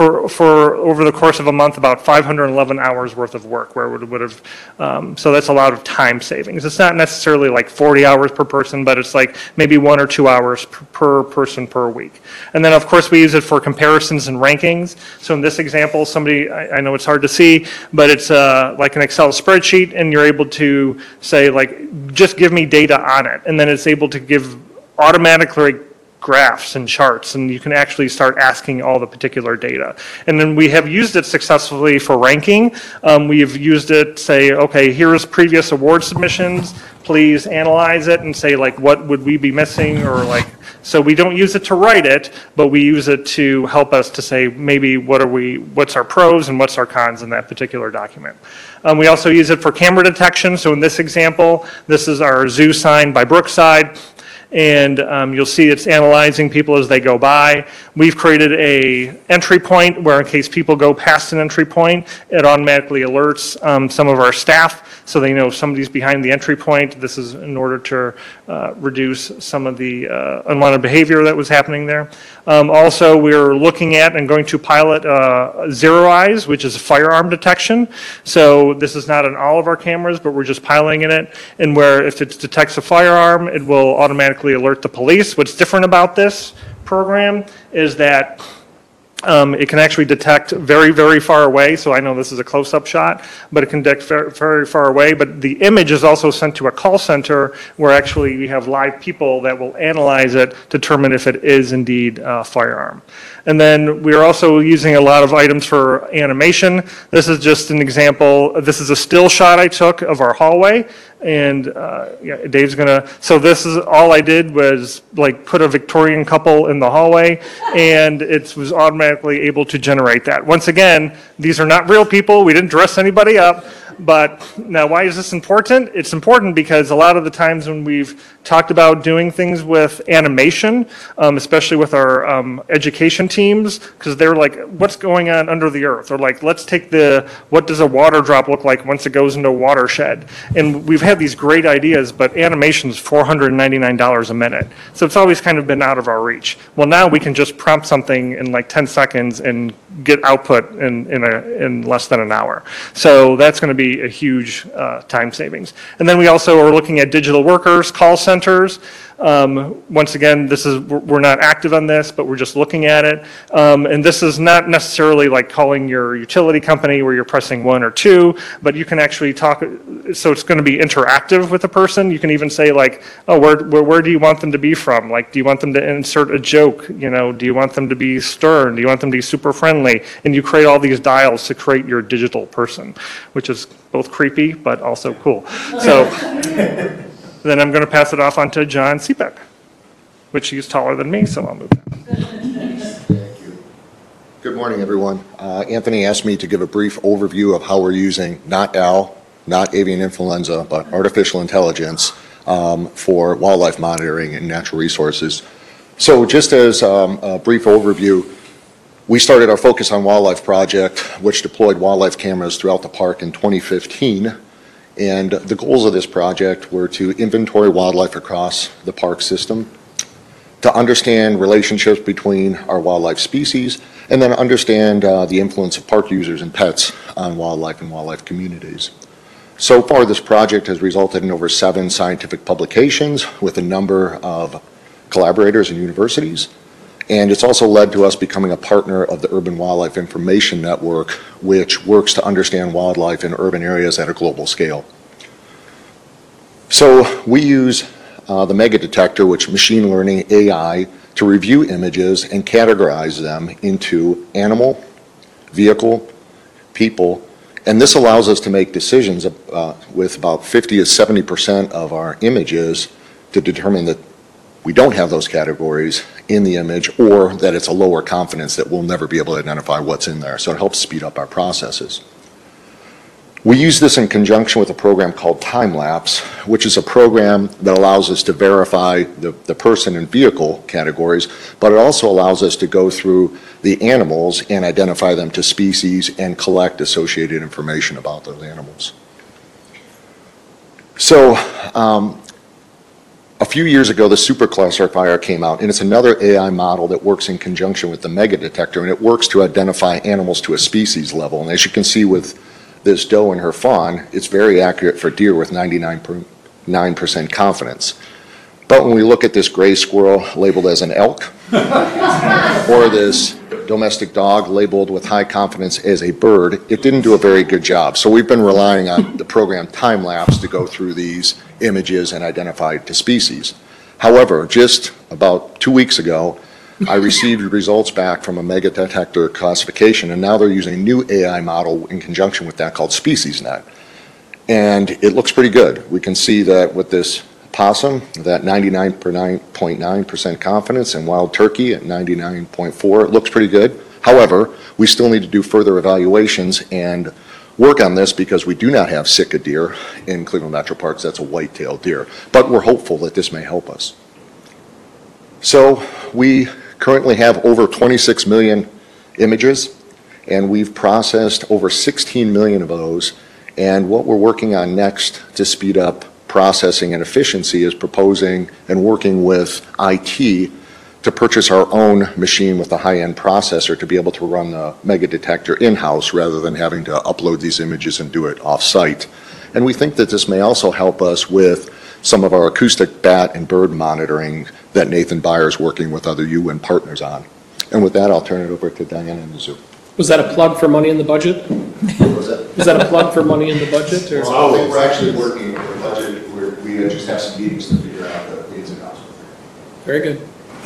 for over the course of a month, about 511 hours worth of work, where it would have, so that's a lot of time savings. It's not necessarily 40 hours per person, but it's maybe 1 or 2 hours per person per week. And then of course we use it for comparisons and rankings. So in this example, I know it's hard to see, but it's like an Excel spreadsheet, and you're able to say just give me data on it, and then it's able to give automatically graphs and charts, and you can actually start asking all the particular data. And then we have used it successfully for ranking. We've used it, say, okay, here's previous award submissions, please analyze it and say what would we be missing, or so we don't use it to write it, but we use it to help us to say maybe what's our pros and what's our cons in that particular document. We also use it for camera detection. So in this example, this is our zoo sign by Brookside. And you'll see it's analyzing people as they go by. We've created a entry point where in case people go past an entry point, it automatically alerts some of our staff, so they know somebody's behind the entry point. This is in order to reduce some of the unwanted behavior that was happening there. Also, we're looking at and going to pilot Zero Eyes, which is firearm detection. So this is not on all of our cameras, but we're just piloting it. And where if it detects a firearm, it will automatically alert the police. What's different about this program is that it can actually detect very, very far away. So I know this is a close-up shot, but it can detect very, very far away. But the image is also sent to a call center where actually we have live people that will analyze it, determine if it is indeed a firearm. And then we're also using a lot of items for animation. This is just an example. This is a still shot I took of our hallway. And yeah, Dave's gonna, so this is all I did was put a Victorian couple in the hallway, and it was automatically able to generate that. Once again, these are not real people. We didn't dress anybody up, But now, why is this important? It's important because a lot of the times when we've talked about doing things with animation, especially with our education teams, because they're like, what's going on under the earth? Or like, let's take what does a water drop look like once it goes into a watershed? And we've had these great ideas, but animation's $499 a minute. So it's always kind of been out of our reach. Well, now we can just prompt something in like 10 seconds and get output in less than an hour. So that's going to be a huge time savings. And then we also are looking at digital workers, call centers. Once again, we're not active on this, but we're just looking at it. And this is not necessarily like calling your utility company where you're pressing 1 or 2, but you can actually talk. So it's going to be interactive with the person. You can even say like, oh, where do you want them to be from? Like, do you want them to insert a joke? Do you want them to be stern? Do you want them to be super friendly? And you create all these dials to create your digital person, which is both creepy but also cool. So. Then I'm going to pass it off on to John Cepek, which he's taller than me, so I'll move down. Good morning, everyone. Anthony asked me to give a brief overview of how we're using not AL, not avian influenza, but artificial intelligence for wildlife monitoring and natural resources. So just as a brief overview, we started our Focus on Wildlife project, which deployed wildlife cameras throughout the park in 2015. And the goals of this project were to inventory wildlife across the park system, to understand relationships between our wildlife species, and then understand the influence of park users and pets on wildlife and wildlife communities. So far, this project has resulted in over 7 scientific publications with a number of collaborators and universities. And it's also led to us becoming a partner of the Urban Wildlife Information Network, which works to understand wildlife in urban areas at a global scale. So we use the Mega Detector, which is machine learning AI, to review images and categorize them into animal, vehicle, people, and this allows us to make decisions with about 50 to 70% of our images to determine that we don't have those categories in the image, or that it's a lower confidence that we'll never be able to identify what's in there. So it helps speed up our processes. We use this in conjunction with a program called Time-Lapse, which is a program that allows us to verify the person and vehicle categories, but it also allows us to go through the animals and identify them to species and collect associated information about those animals. So, a few years ago, the SuperClassifier came out, and it's another AI model that works in conjunction with the Mega Detector, and it works to identify animals to a species level. And as you can see with this doe and her fawn, it's very accurate for deer with 99% confidence. But when we look at this gray squirrel labeled as an elk, or this domestic dog labeled with high confidence as a bird, it didn't do a very good job. So we've been relying on the program Time-Lapse to go through these images and identify to species. However, just about 2 weeks ago, I received results back from a Mega Detector classification, and now they're using a new AI model in conjunction with that called SpeciesNet. And it looks pretty good. We can see that with this possum, that 99.9% confidence, and wild turkey at 99.4%, it looks pretty good. However, we still need to do further evaluations and work on this because we do not have Sitka deer in Cleveland Metro Parks. That's a white-tailed deer. But we're hopeful that this may help us. So we currently have over 26 million images, and we've processed over 16 million of those. And what we're working on next to speed up processing and efficiency is proposing and working with IT to purchase our own machine with a high-end processor to be able to run the Mega Detector in-house rather than having to upload these images and do it off-site. And we think that this may also help us with some of our acoustic bat and bird monitoring that Nathan Beyer is working with other UN partners on. And with that, I'll turn it over to Diana in the zoo. Was that a plug for money in the budget? Was that? Was that a plug for money in the budget? Or? Well, we're actually working on the budget. We just have some meetings to figure out the ins and outs. Very good.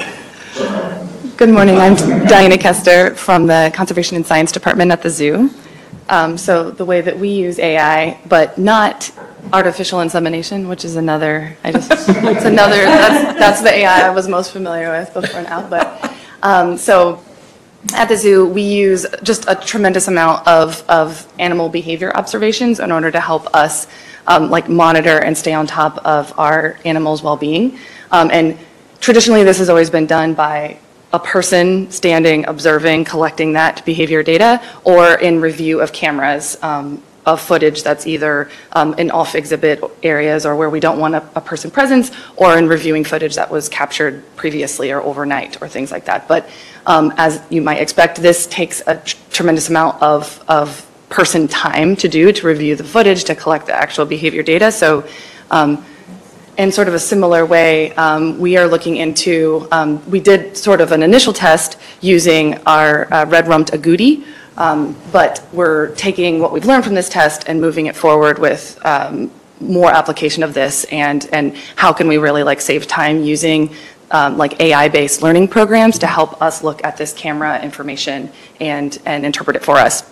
Good morning. I'm Diana Kester from the Conservation and Science Department at the zoo. So the way that we use AI, but not artificial insemination, which is another, that's the AI I was most familiar with before now. But so at the zoo, we use just a tremendous amount of animal behavior observations in order to help us like monitor and stay on top of our animals' well-being. And traditionally, this has always been done by a person standing, observing, collecting that behavior data, or in review of cameras of footage that's either in off-exhibit areas or where we don't want a person presence, or in reviewing footage that was captured previously or overnight or things like that. But as you might expect, this takes a tremendous amount of person time to do, to review the footage, to collect the actual behavior data. So in sort of a similar way, we are looking into, we did sort of an initial test using our red-rumped agouti, but we're taking what we've learned from this test and moving it forward with more application of this, and how can we really like save time using like AI-based learning programs to help us look at this camera information and interpret it for us.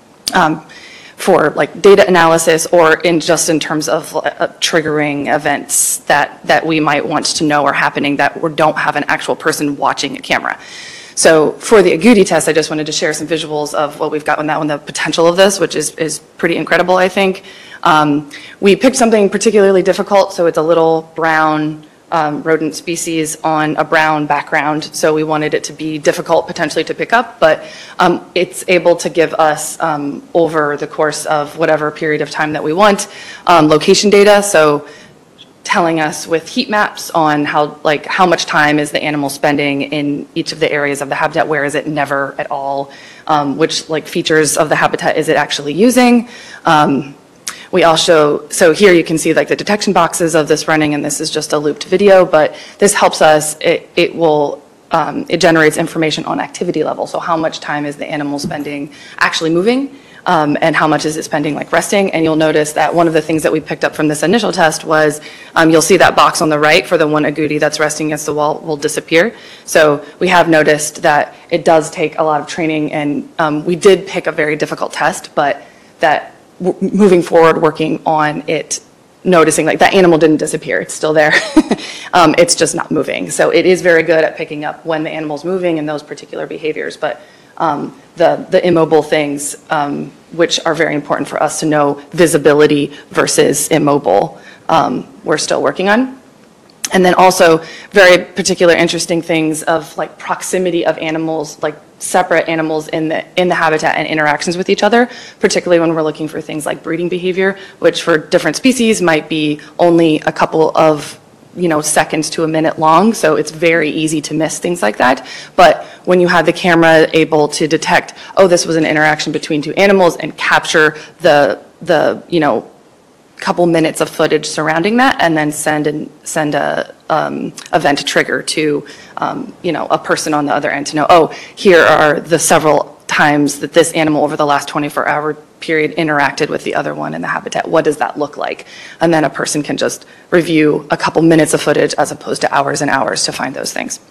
For like data analysis, or in just in terms of triggering events that we might want to know are happening that we don't have an actual person watching a camera. So for the agouti test, I just wanted to share some visuals of what we've got on that one, the potential of this, which is pretty incredible, I think. We picked something particularly difficult, so it's a little brown rodent species on a brown background, so we wanted it to be difficult potentially to pick up, but it's able to give us over the course of whatever period of time that we want location data, so telling us with heat maps on how much time is the animal spending in each of the areas of the habitat, where is it never at all, which like features of the habitat is it actually using. We also, so here you can see like the detection boxes of this running, and this is just a looped video, but this helps us, it generates information on activity level. So how much time is the animal spending actually moving, and how much is it spending like resting? And you'll notice that one of the things that we picked up from this initial test was, you'll see that box on the right for the one agouti that's resting against the wall will disappear. So we have noticed that it does take a lot of training, and we did pick a very difficult test, but that moving forward, working on it, noticing like that animal didn't disappear, it's still there. It's just not moving. So it is very good at picking up when the animal's moving and those particular behaviors. But the immobile things, which are very important for us to know, visibility versus immobile, we're still working on. And then also very particular interesting things of like proximity of animals, like separate animals in the habitat and interactions with each other, particularly when we're looking for things like breeding behavior, which for different species might be only a couple of seconds to a minute long, so it's very easy to miss things like that. But when you have the camera able to detect, oh, this was an interaction between two animals, and capture the couple minutes of footage surrounding that, and then send a event trigger to a person on the other end to know, oh, here are the several times that this animal over the last 24-hour period interacted with the other one in the habitat. What does that look like? And then a person can just review a couple minutes of footage as opposed to hours and hours to find those things.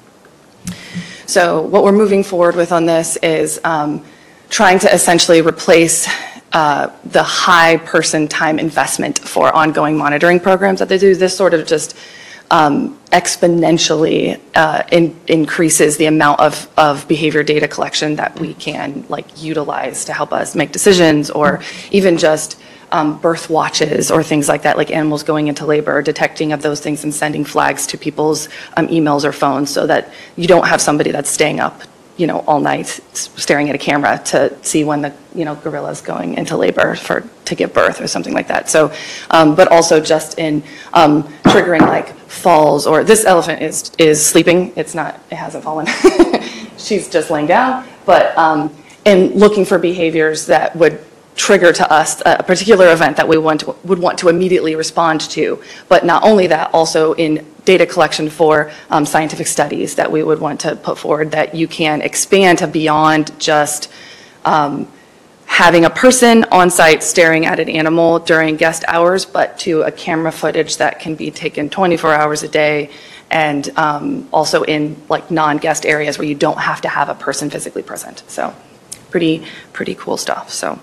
So what we're moving forward with on this is trying to essentially replace the high person time investment for ongoing monitoring programs that they do. This sort of just exponentially increases the amount of behavior data collection that we can utilize to help us make decisions, or even just birth watches or things like that, like animals going into labor, detecting of those things and sending flags to people's emails or phones, so that you don't have somebody that's staying up all night staring at a camera to see when the gorilla's going into labor to give birth or something like that. So, but also just in triggering like falls, or this elephant is sleeping. It hasn't fallen. She's just laying down. But in looking for behaviors that would trigger to us a particular event that we would want to immediately respond to. But not only that, also in data collection for scientific studies that we would want to put forward, that you can expand to beyond just having a person on site staring at an animal during guest hours, but to a camera footage that can be taken 24 hours a day, and also in like non-guest areas where you don't have to have a person physically present. So pretty cool stuff. So.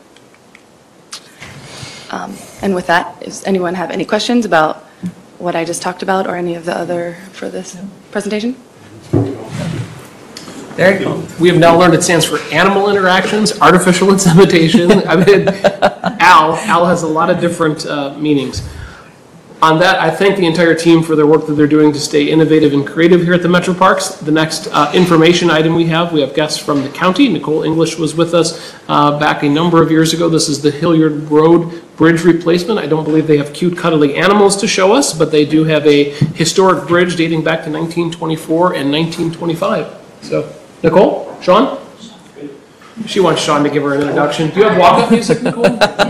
And with that, does anyone have any questions about what I just talked about, or any of the other for this presentation? Very cool. We have now learned it stands for animal interactions, artificial insemination. I mean, Al has a lot of different meanings. On that, I thank the entire team for their work that they're doing to stay innovative and creative here at the Metro Parks. The next information item we have guests from the county. Nicole English was with us back a number of years ago. This is the Hilliard Road Bridge replacement. I don't believe they have cute, cuddly animals to show us, but they do have a historic bridge dating back to 1924 and 1925. So, Nicole, Sean? She wants Sean to give her an introduction. Do you have walk-up music, Nicole?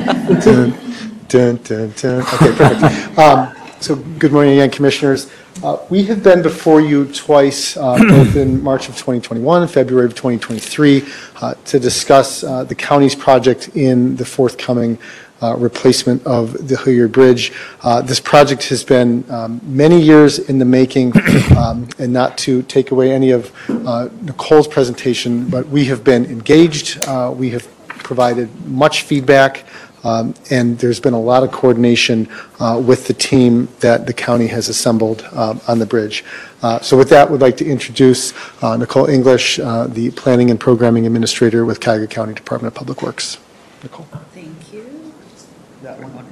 Dun, dun, dun. Okay, perfect. So good morning again, Commissioners. We have been before you twice, both in March of 2021 and February of 2023, to discuss the county's project in the forthcoming replacement of the Hilliard Bridge. This project has been many years in the making, and not to take away any of Nicole's presentation, but we have been engaged. We have provided much feedback. And there's been a lot of coordination with the team that the county has assembled on the bridge. So with that, we'd like to introduce Nicole English, the Planning and Programming Administrator with Cuyahoga County Department of Public Works. Nicole. Thank you. That one.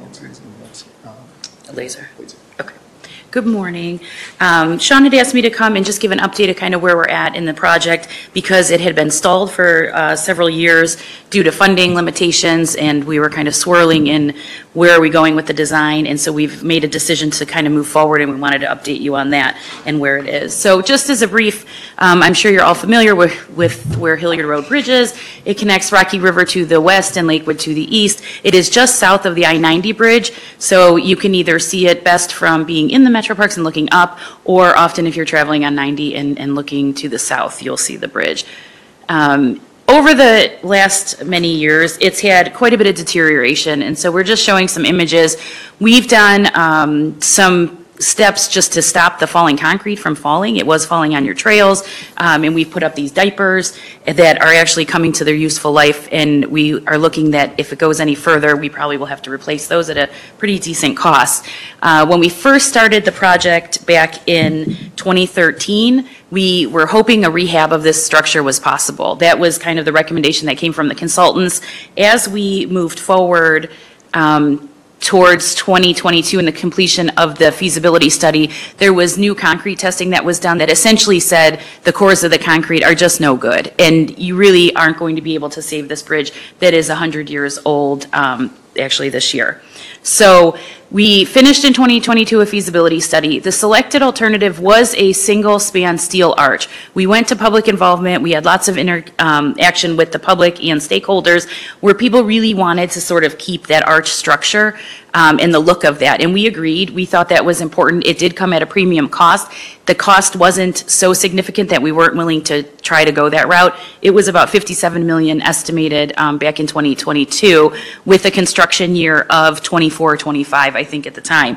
A laser. Okay. Good morning. Sean had asked me to come and just give an update of kind of where we're at in the project because it had been stalled for several years due to funding limitations, and we were kind of swirling in where are we going with the design, and so we've made a decision to kind of move forward, and we wanted to update you on that and where it is. So just as a brief, I'm sure you're all familiar with where Hilliard Road Bridge is. It connects Rocky River to the west and Lakewood to the east. It is just south of the I-90 bridge, so you can either see it best from being in the Metro Parks and looking up, or often if you're traveling on 90 and looking to the south, you'll see the bridge. Over the last many years, it's had quite a bit of deterioration, and so we're just showing some images. We've done some steps just to stop the falling concrete from falling. It was falling on your trails, and we've put up these diapers that are actually coming to their useful life, and we are looking that if it goes any further, we probably will have to replace those at a pretty decent cost. When we first started the project back in 2013, we were hoping a rehab of this structure was possible. That was kind of the recommendation that came from the consultants. As we moved forward, towards 2022 and the completion of the feasibility study, there was new concrete testing that was done that essentially said the cores of the concrete are just no good, and you really aren't going to be able to save this bridge that is 100 years old actually this year. So we finished in 2022 a feasibility study. The selected alternative was a single span steel arch. We went to public involvement. We had lots of interaction with the public and stakeholders where people really wanted to sort of keep that arch structure and the look of that. And we agreed. We thought that was important. It did come at a premium cost. The cost wasn't so significant that we weren't willing to try to go that route. It was about $57 million estimated back in 2022 with a construction year of 24, 25, I think at the time.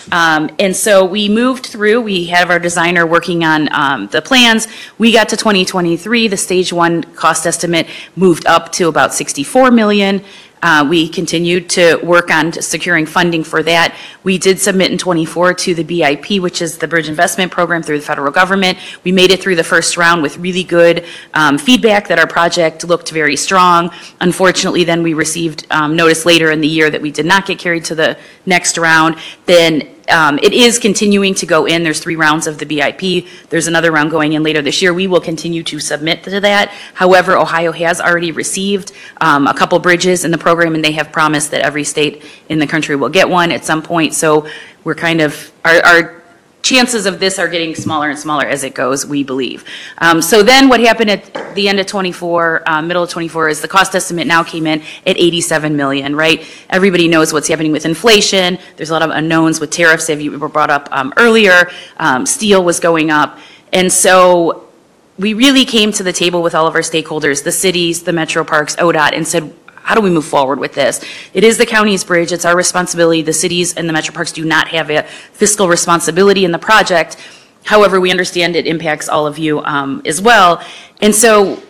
And so we moved through. We have our designer working on the plans. We got to 2023. The stage one cost estimate moved up to about $64 million. We continued to work on securing funding for that. We did submit in 24 to the BIP, which is the Bridge Investment Program through the federal government. We made it through the first round with really good feedback that our project looked very strong. Unfortunately, then we received notice later in the year that we did not get carried to the next round. Then it is continuing to go in. There's 3 rounds of the BIP. There's another round going in later this year. We will continue to submit to that. However, Ohio has already received a couple bridges in the program, and they have promised that every state in the country will get one at some point. So we're kind of, our chances of this are getting smaller and smaller as it goes, we believe. So then what happened at the end of 24, middle of 24, is the cost estimate now came in at $87 million, right? Everybody knows what's happening with inflation. There's a lot of unknowns with tariffs that you were brought up earlier. Steel was going up. And so we really came to the table with all of our stakeholders, the cities, the Metro Parks, ODOT, and said, how do we move forward with this? It is the county's bridge. It's our responsibility. The cities and the Metro Parks do not have a fiscal responsibility in the project. However, we understand it impacts all of you as well. And so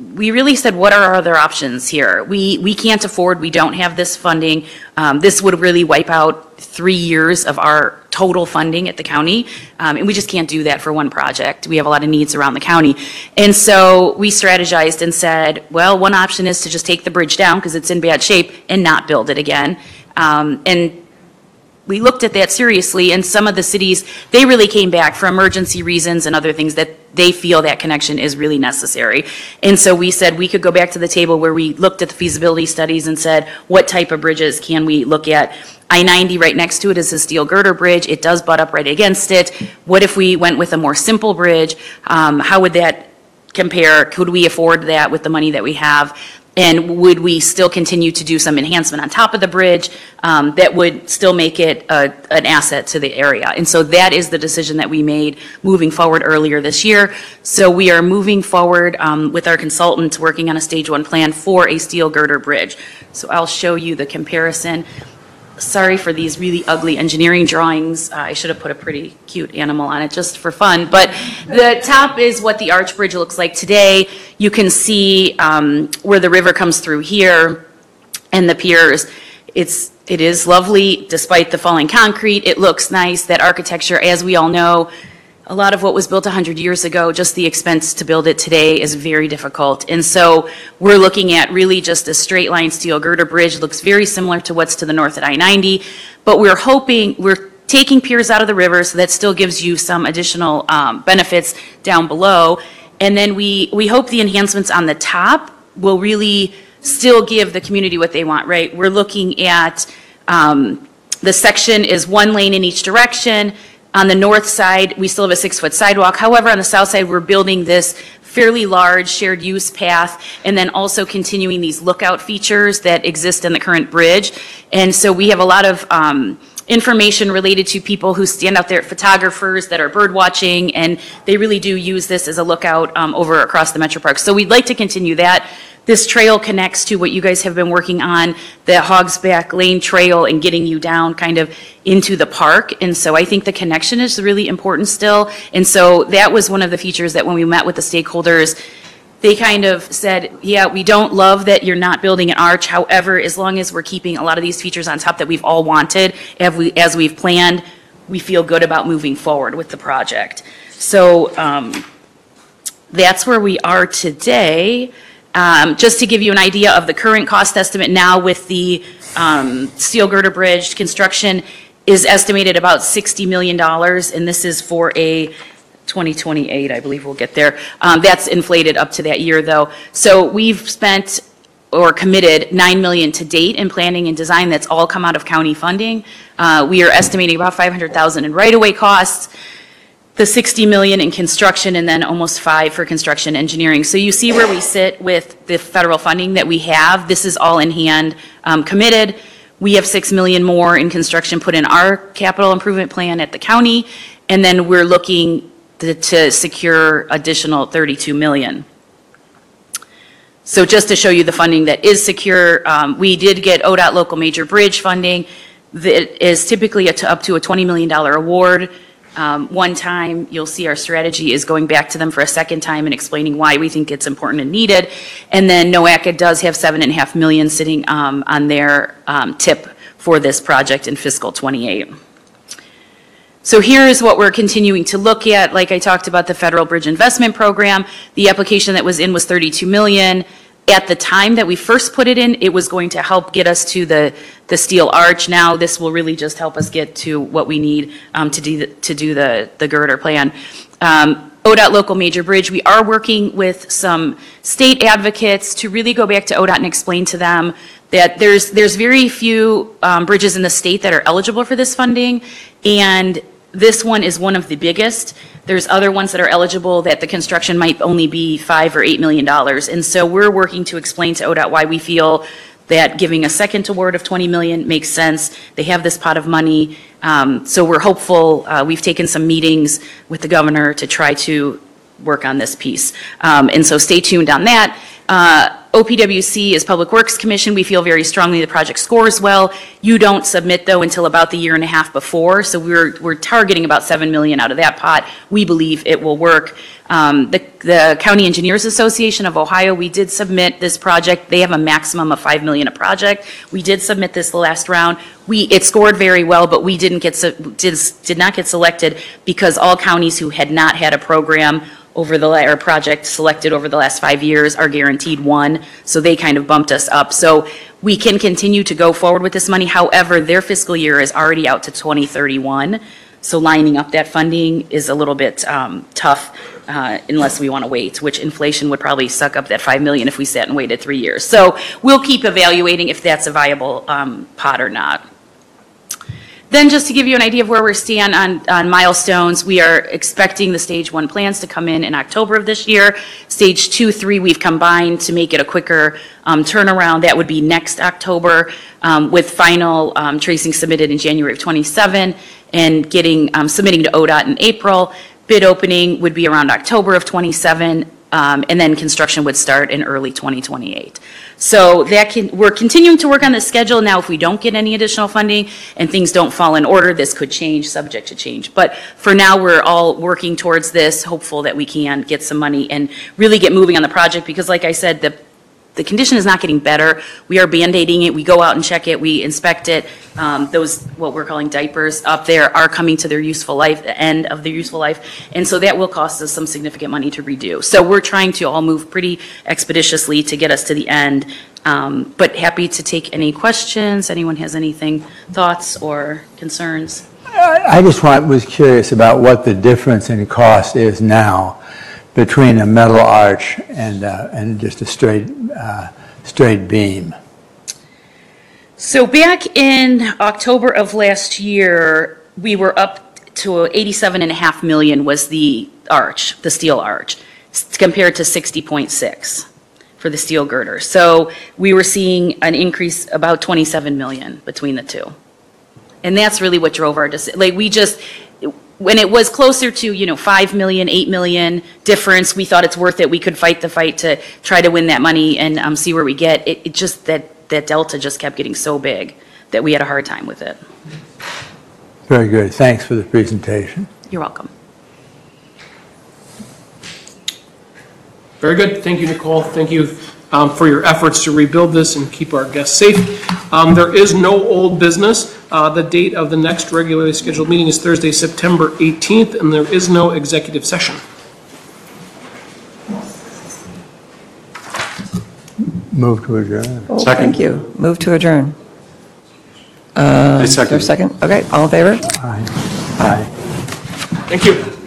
we really said, what are our other options here? We can't afford, we don't have this funding. This would really wipe out 3 years of our total funding at the county, and we just can't do that for one project. We have a lot of needs around the county. And so we strategized and said, well, one option is to just take the bridge down because it's in bad shape and not build it again. And we looked at that seriously, and some of the cities, they really came back for emergency reasons and other things that they feel that connection is really necessary. And so we said we could go back to the table where we looked at the feasibility studies and said, what type of bridges can we look at? I-90 right next to it is a steel girder bridge. It does butt up right against it. What if we went with a more simple bridge? How would that compare? Could we afford that with the money that we have? And would we still continue to do some enhancement on top of the bridge that would still make it an asset to the area? And so that is the decision that we made moving forward earlier this year. So we are moving forward with our consultant working on a stage 1 plan for a steel girder bridge. So I'll show you the comparison. Sorry for these really ugly engineering drawings. I should have put a pretty cute animal on it just for fun. But the top is what the arch bridge looks like today. You can see where the river comes through here and the piers. It is lovely despite the falling concrete. It looks nice. That architecture, as we all know, a lot of what was built 100 years ago, just the expense to build it today is very difficult. And so we're looking at really just a straight line steel girder bridge. Looks very similar to what's to the north at I-90, but we're taking piers out of the river, so that still gives you some additional benefits down below. And then we hope the enhancements on the top will really still give the community what they want, right? We're looking at the section is 1 lane in each direction. On the north side, we still have a 6-foot sidewalk. However, on the south side, we're building this fairly large shared use path and then also continuing these lookout features that exist in the current bridge. And so we have a lot of information related to people who stand out there, photographers that are bird watching, and they really do use this as a lookout over across the Metro Park. So we'd like to continue that. This trail connects to what you guys have been working on, the Hogsback Lane Trail, and getting you down kind of into the park. And so I think the connection is really important still. And so that was one of the features that when we met with the stakeholders, they kind of said, yeah, we don't love that you're not building an arch. However, as long as we're keeping a lot of these features on top that we've all wanted, as we've planned, we feel good about moving forward with the project. So that's where we are today. Just to give you an idea of the current cost estimate now with the steel girder bridge construction is estimated about $60 million, and this is for a 2028, I believe we'll get there. That's inflated up to that year though. So we've spent or committed $9 million to date in planning and design. That's all come out of county funding. We are estimating about $500,000 in right-of-way costs, the $60 million in construction, and then almost $5 million for construction engineering. So you see where we sit with the federal funding that we have. This is all in hand, committed. We have $6 million more in construction put in our capital improvement plan at the county, and then we're looking to secure additional $32 million. So just to show you the funding that is secure, we did get ODOT local major bridge funding that is typically up to a $20 million award. One time, you'll see our strategy is going back to them for a second time and explaining why we think it's important and needed. And then NOACA does have $7.5 million sitting on their tip for this project in fiscal '28. So here is what we're continuing to look at. Like I talked about the Federal Bridge Investment Program, the application that was in was $32 million. At the time that we first put it in, it was going to help get us to the steel arch. Now this will really just help us get to what we need to do the girder plan. ODOT local major bridge, we are working with some state advocates to really go back to ODOT and explain to them that there's very few bridges in the state that are eligible for this funding, and this one is one of the biggest. There's other ones that are eligible that the construction might only be $5 or $8 million. And so we're working to explain to ODOT why we feel that giving a second award of $20 million makes sense. They have this pot of money. So we're hopeful. We've taken some meetings with the governor to try to work on this piece. And so stay tuned on that. OPWC is Public Works Commission. We feel very strongly the project scores well. You don't submit, though, until about the year and a half before, so we're targeting about $7 million out of that pot. We believe it will work. The County Engineers Association of Ohio, we did submit this project. They have a maximum of $5 million a project. We did submit this the last round. It scored very well, but we did not get selected because all counties who had not had a program or project selected over the last 5 years are guaranteed one, so they kind of bumped us up. So we can continue to go forward with this money. However, their fiscal year is already out to 2031, so lining up that funding is a little bit tough unless we want to wait, which inflation would probably suck up that $5 million if we sat and waited 3 years. So we'll keep evaluating if that's a viable pot or not. Then just to give you an idea of where we stand on milestones, we are expecting the Stage 1 plans to come in October of this year. Stage 2, 3, we've combined to make it a quicker turnaround. That would be next October, with final tracing submitted in January of 27 and submitting to ODOT in April. Bid opening would be around October of 27, and then construction would start in early 2028. So we're continuing to work on the schedule. Now, if we don't get any additional funding and things don't fall in order, this could change, subject to change. But for now, we're all working towards this, hopeful that we can get some money and really get moving on the project, because like I said, the condition is not getting better. We are Band-Aiding it. We go out and check it. We inspect it. Those, what we're calling diapers up there, are coming to their useful life, the end of their useful life. And so that will cost us some significant money to redo. So we're trying to all move pretty expeditiously to get us to the end. But happy to take any questions. Anyone has anything, thoughts or concerns? I just was curious about what the difference in cost is now between a metal arch and just a straight beam. So back in October of last year, we were up to $87.5 million was the arch, the steel arch, compared to 60.6 for the steel girder. So we were seeing an increase about 27 million between the two. And that's really what drove our decision. Like, we just, when it was closer to, 5 million, 8 million difference, we thought it's worth it. We could fight the fight to try to win that money and see where we get. It just, that delta just kept getting so big that we had a hard time with it. Very good. Thanks for the presentation. You're welcome. Very good. Thank you, Nicole. Thank you for your efforts to rebuild this and keep our guests safe. There is no old business. The date of the next regularly scheduled meeting is Thursday, September 18th, and there is no executive session. Move to adjourn. Oh, thank you. Move to adjourn. Is there a second? Okay, all in favor? Aye. Aye. Thank you.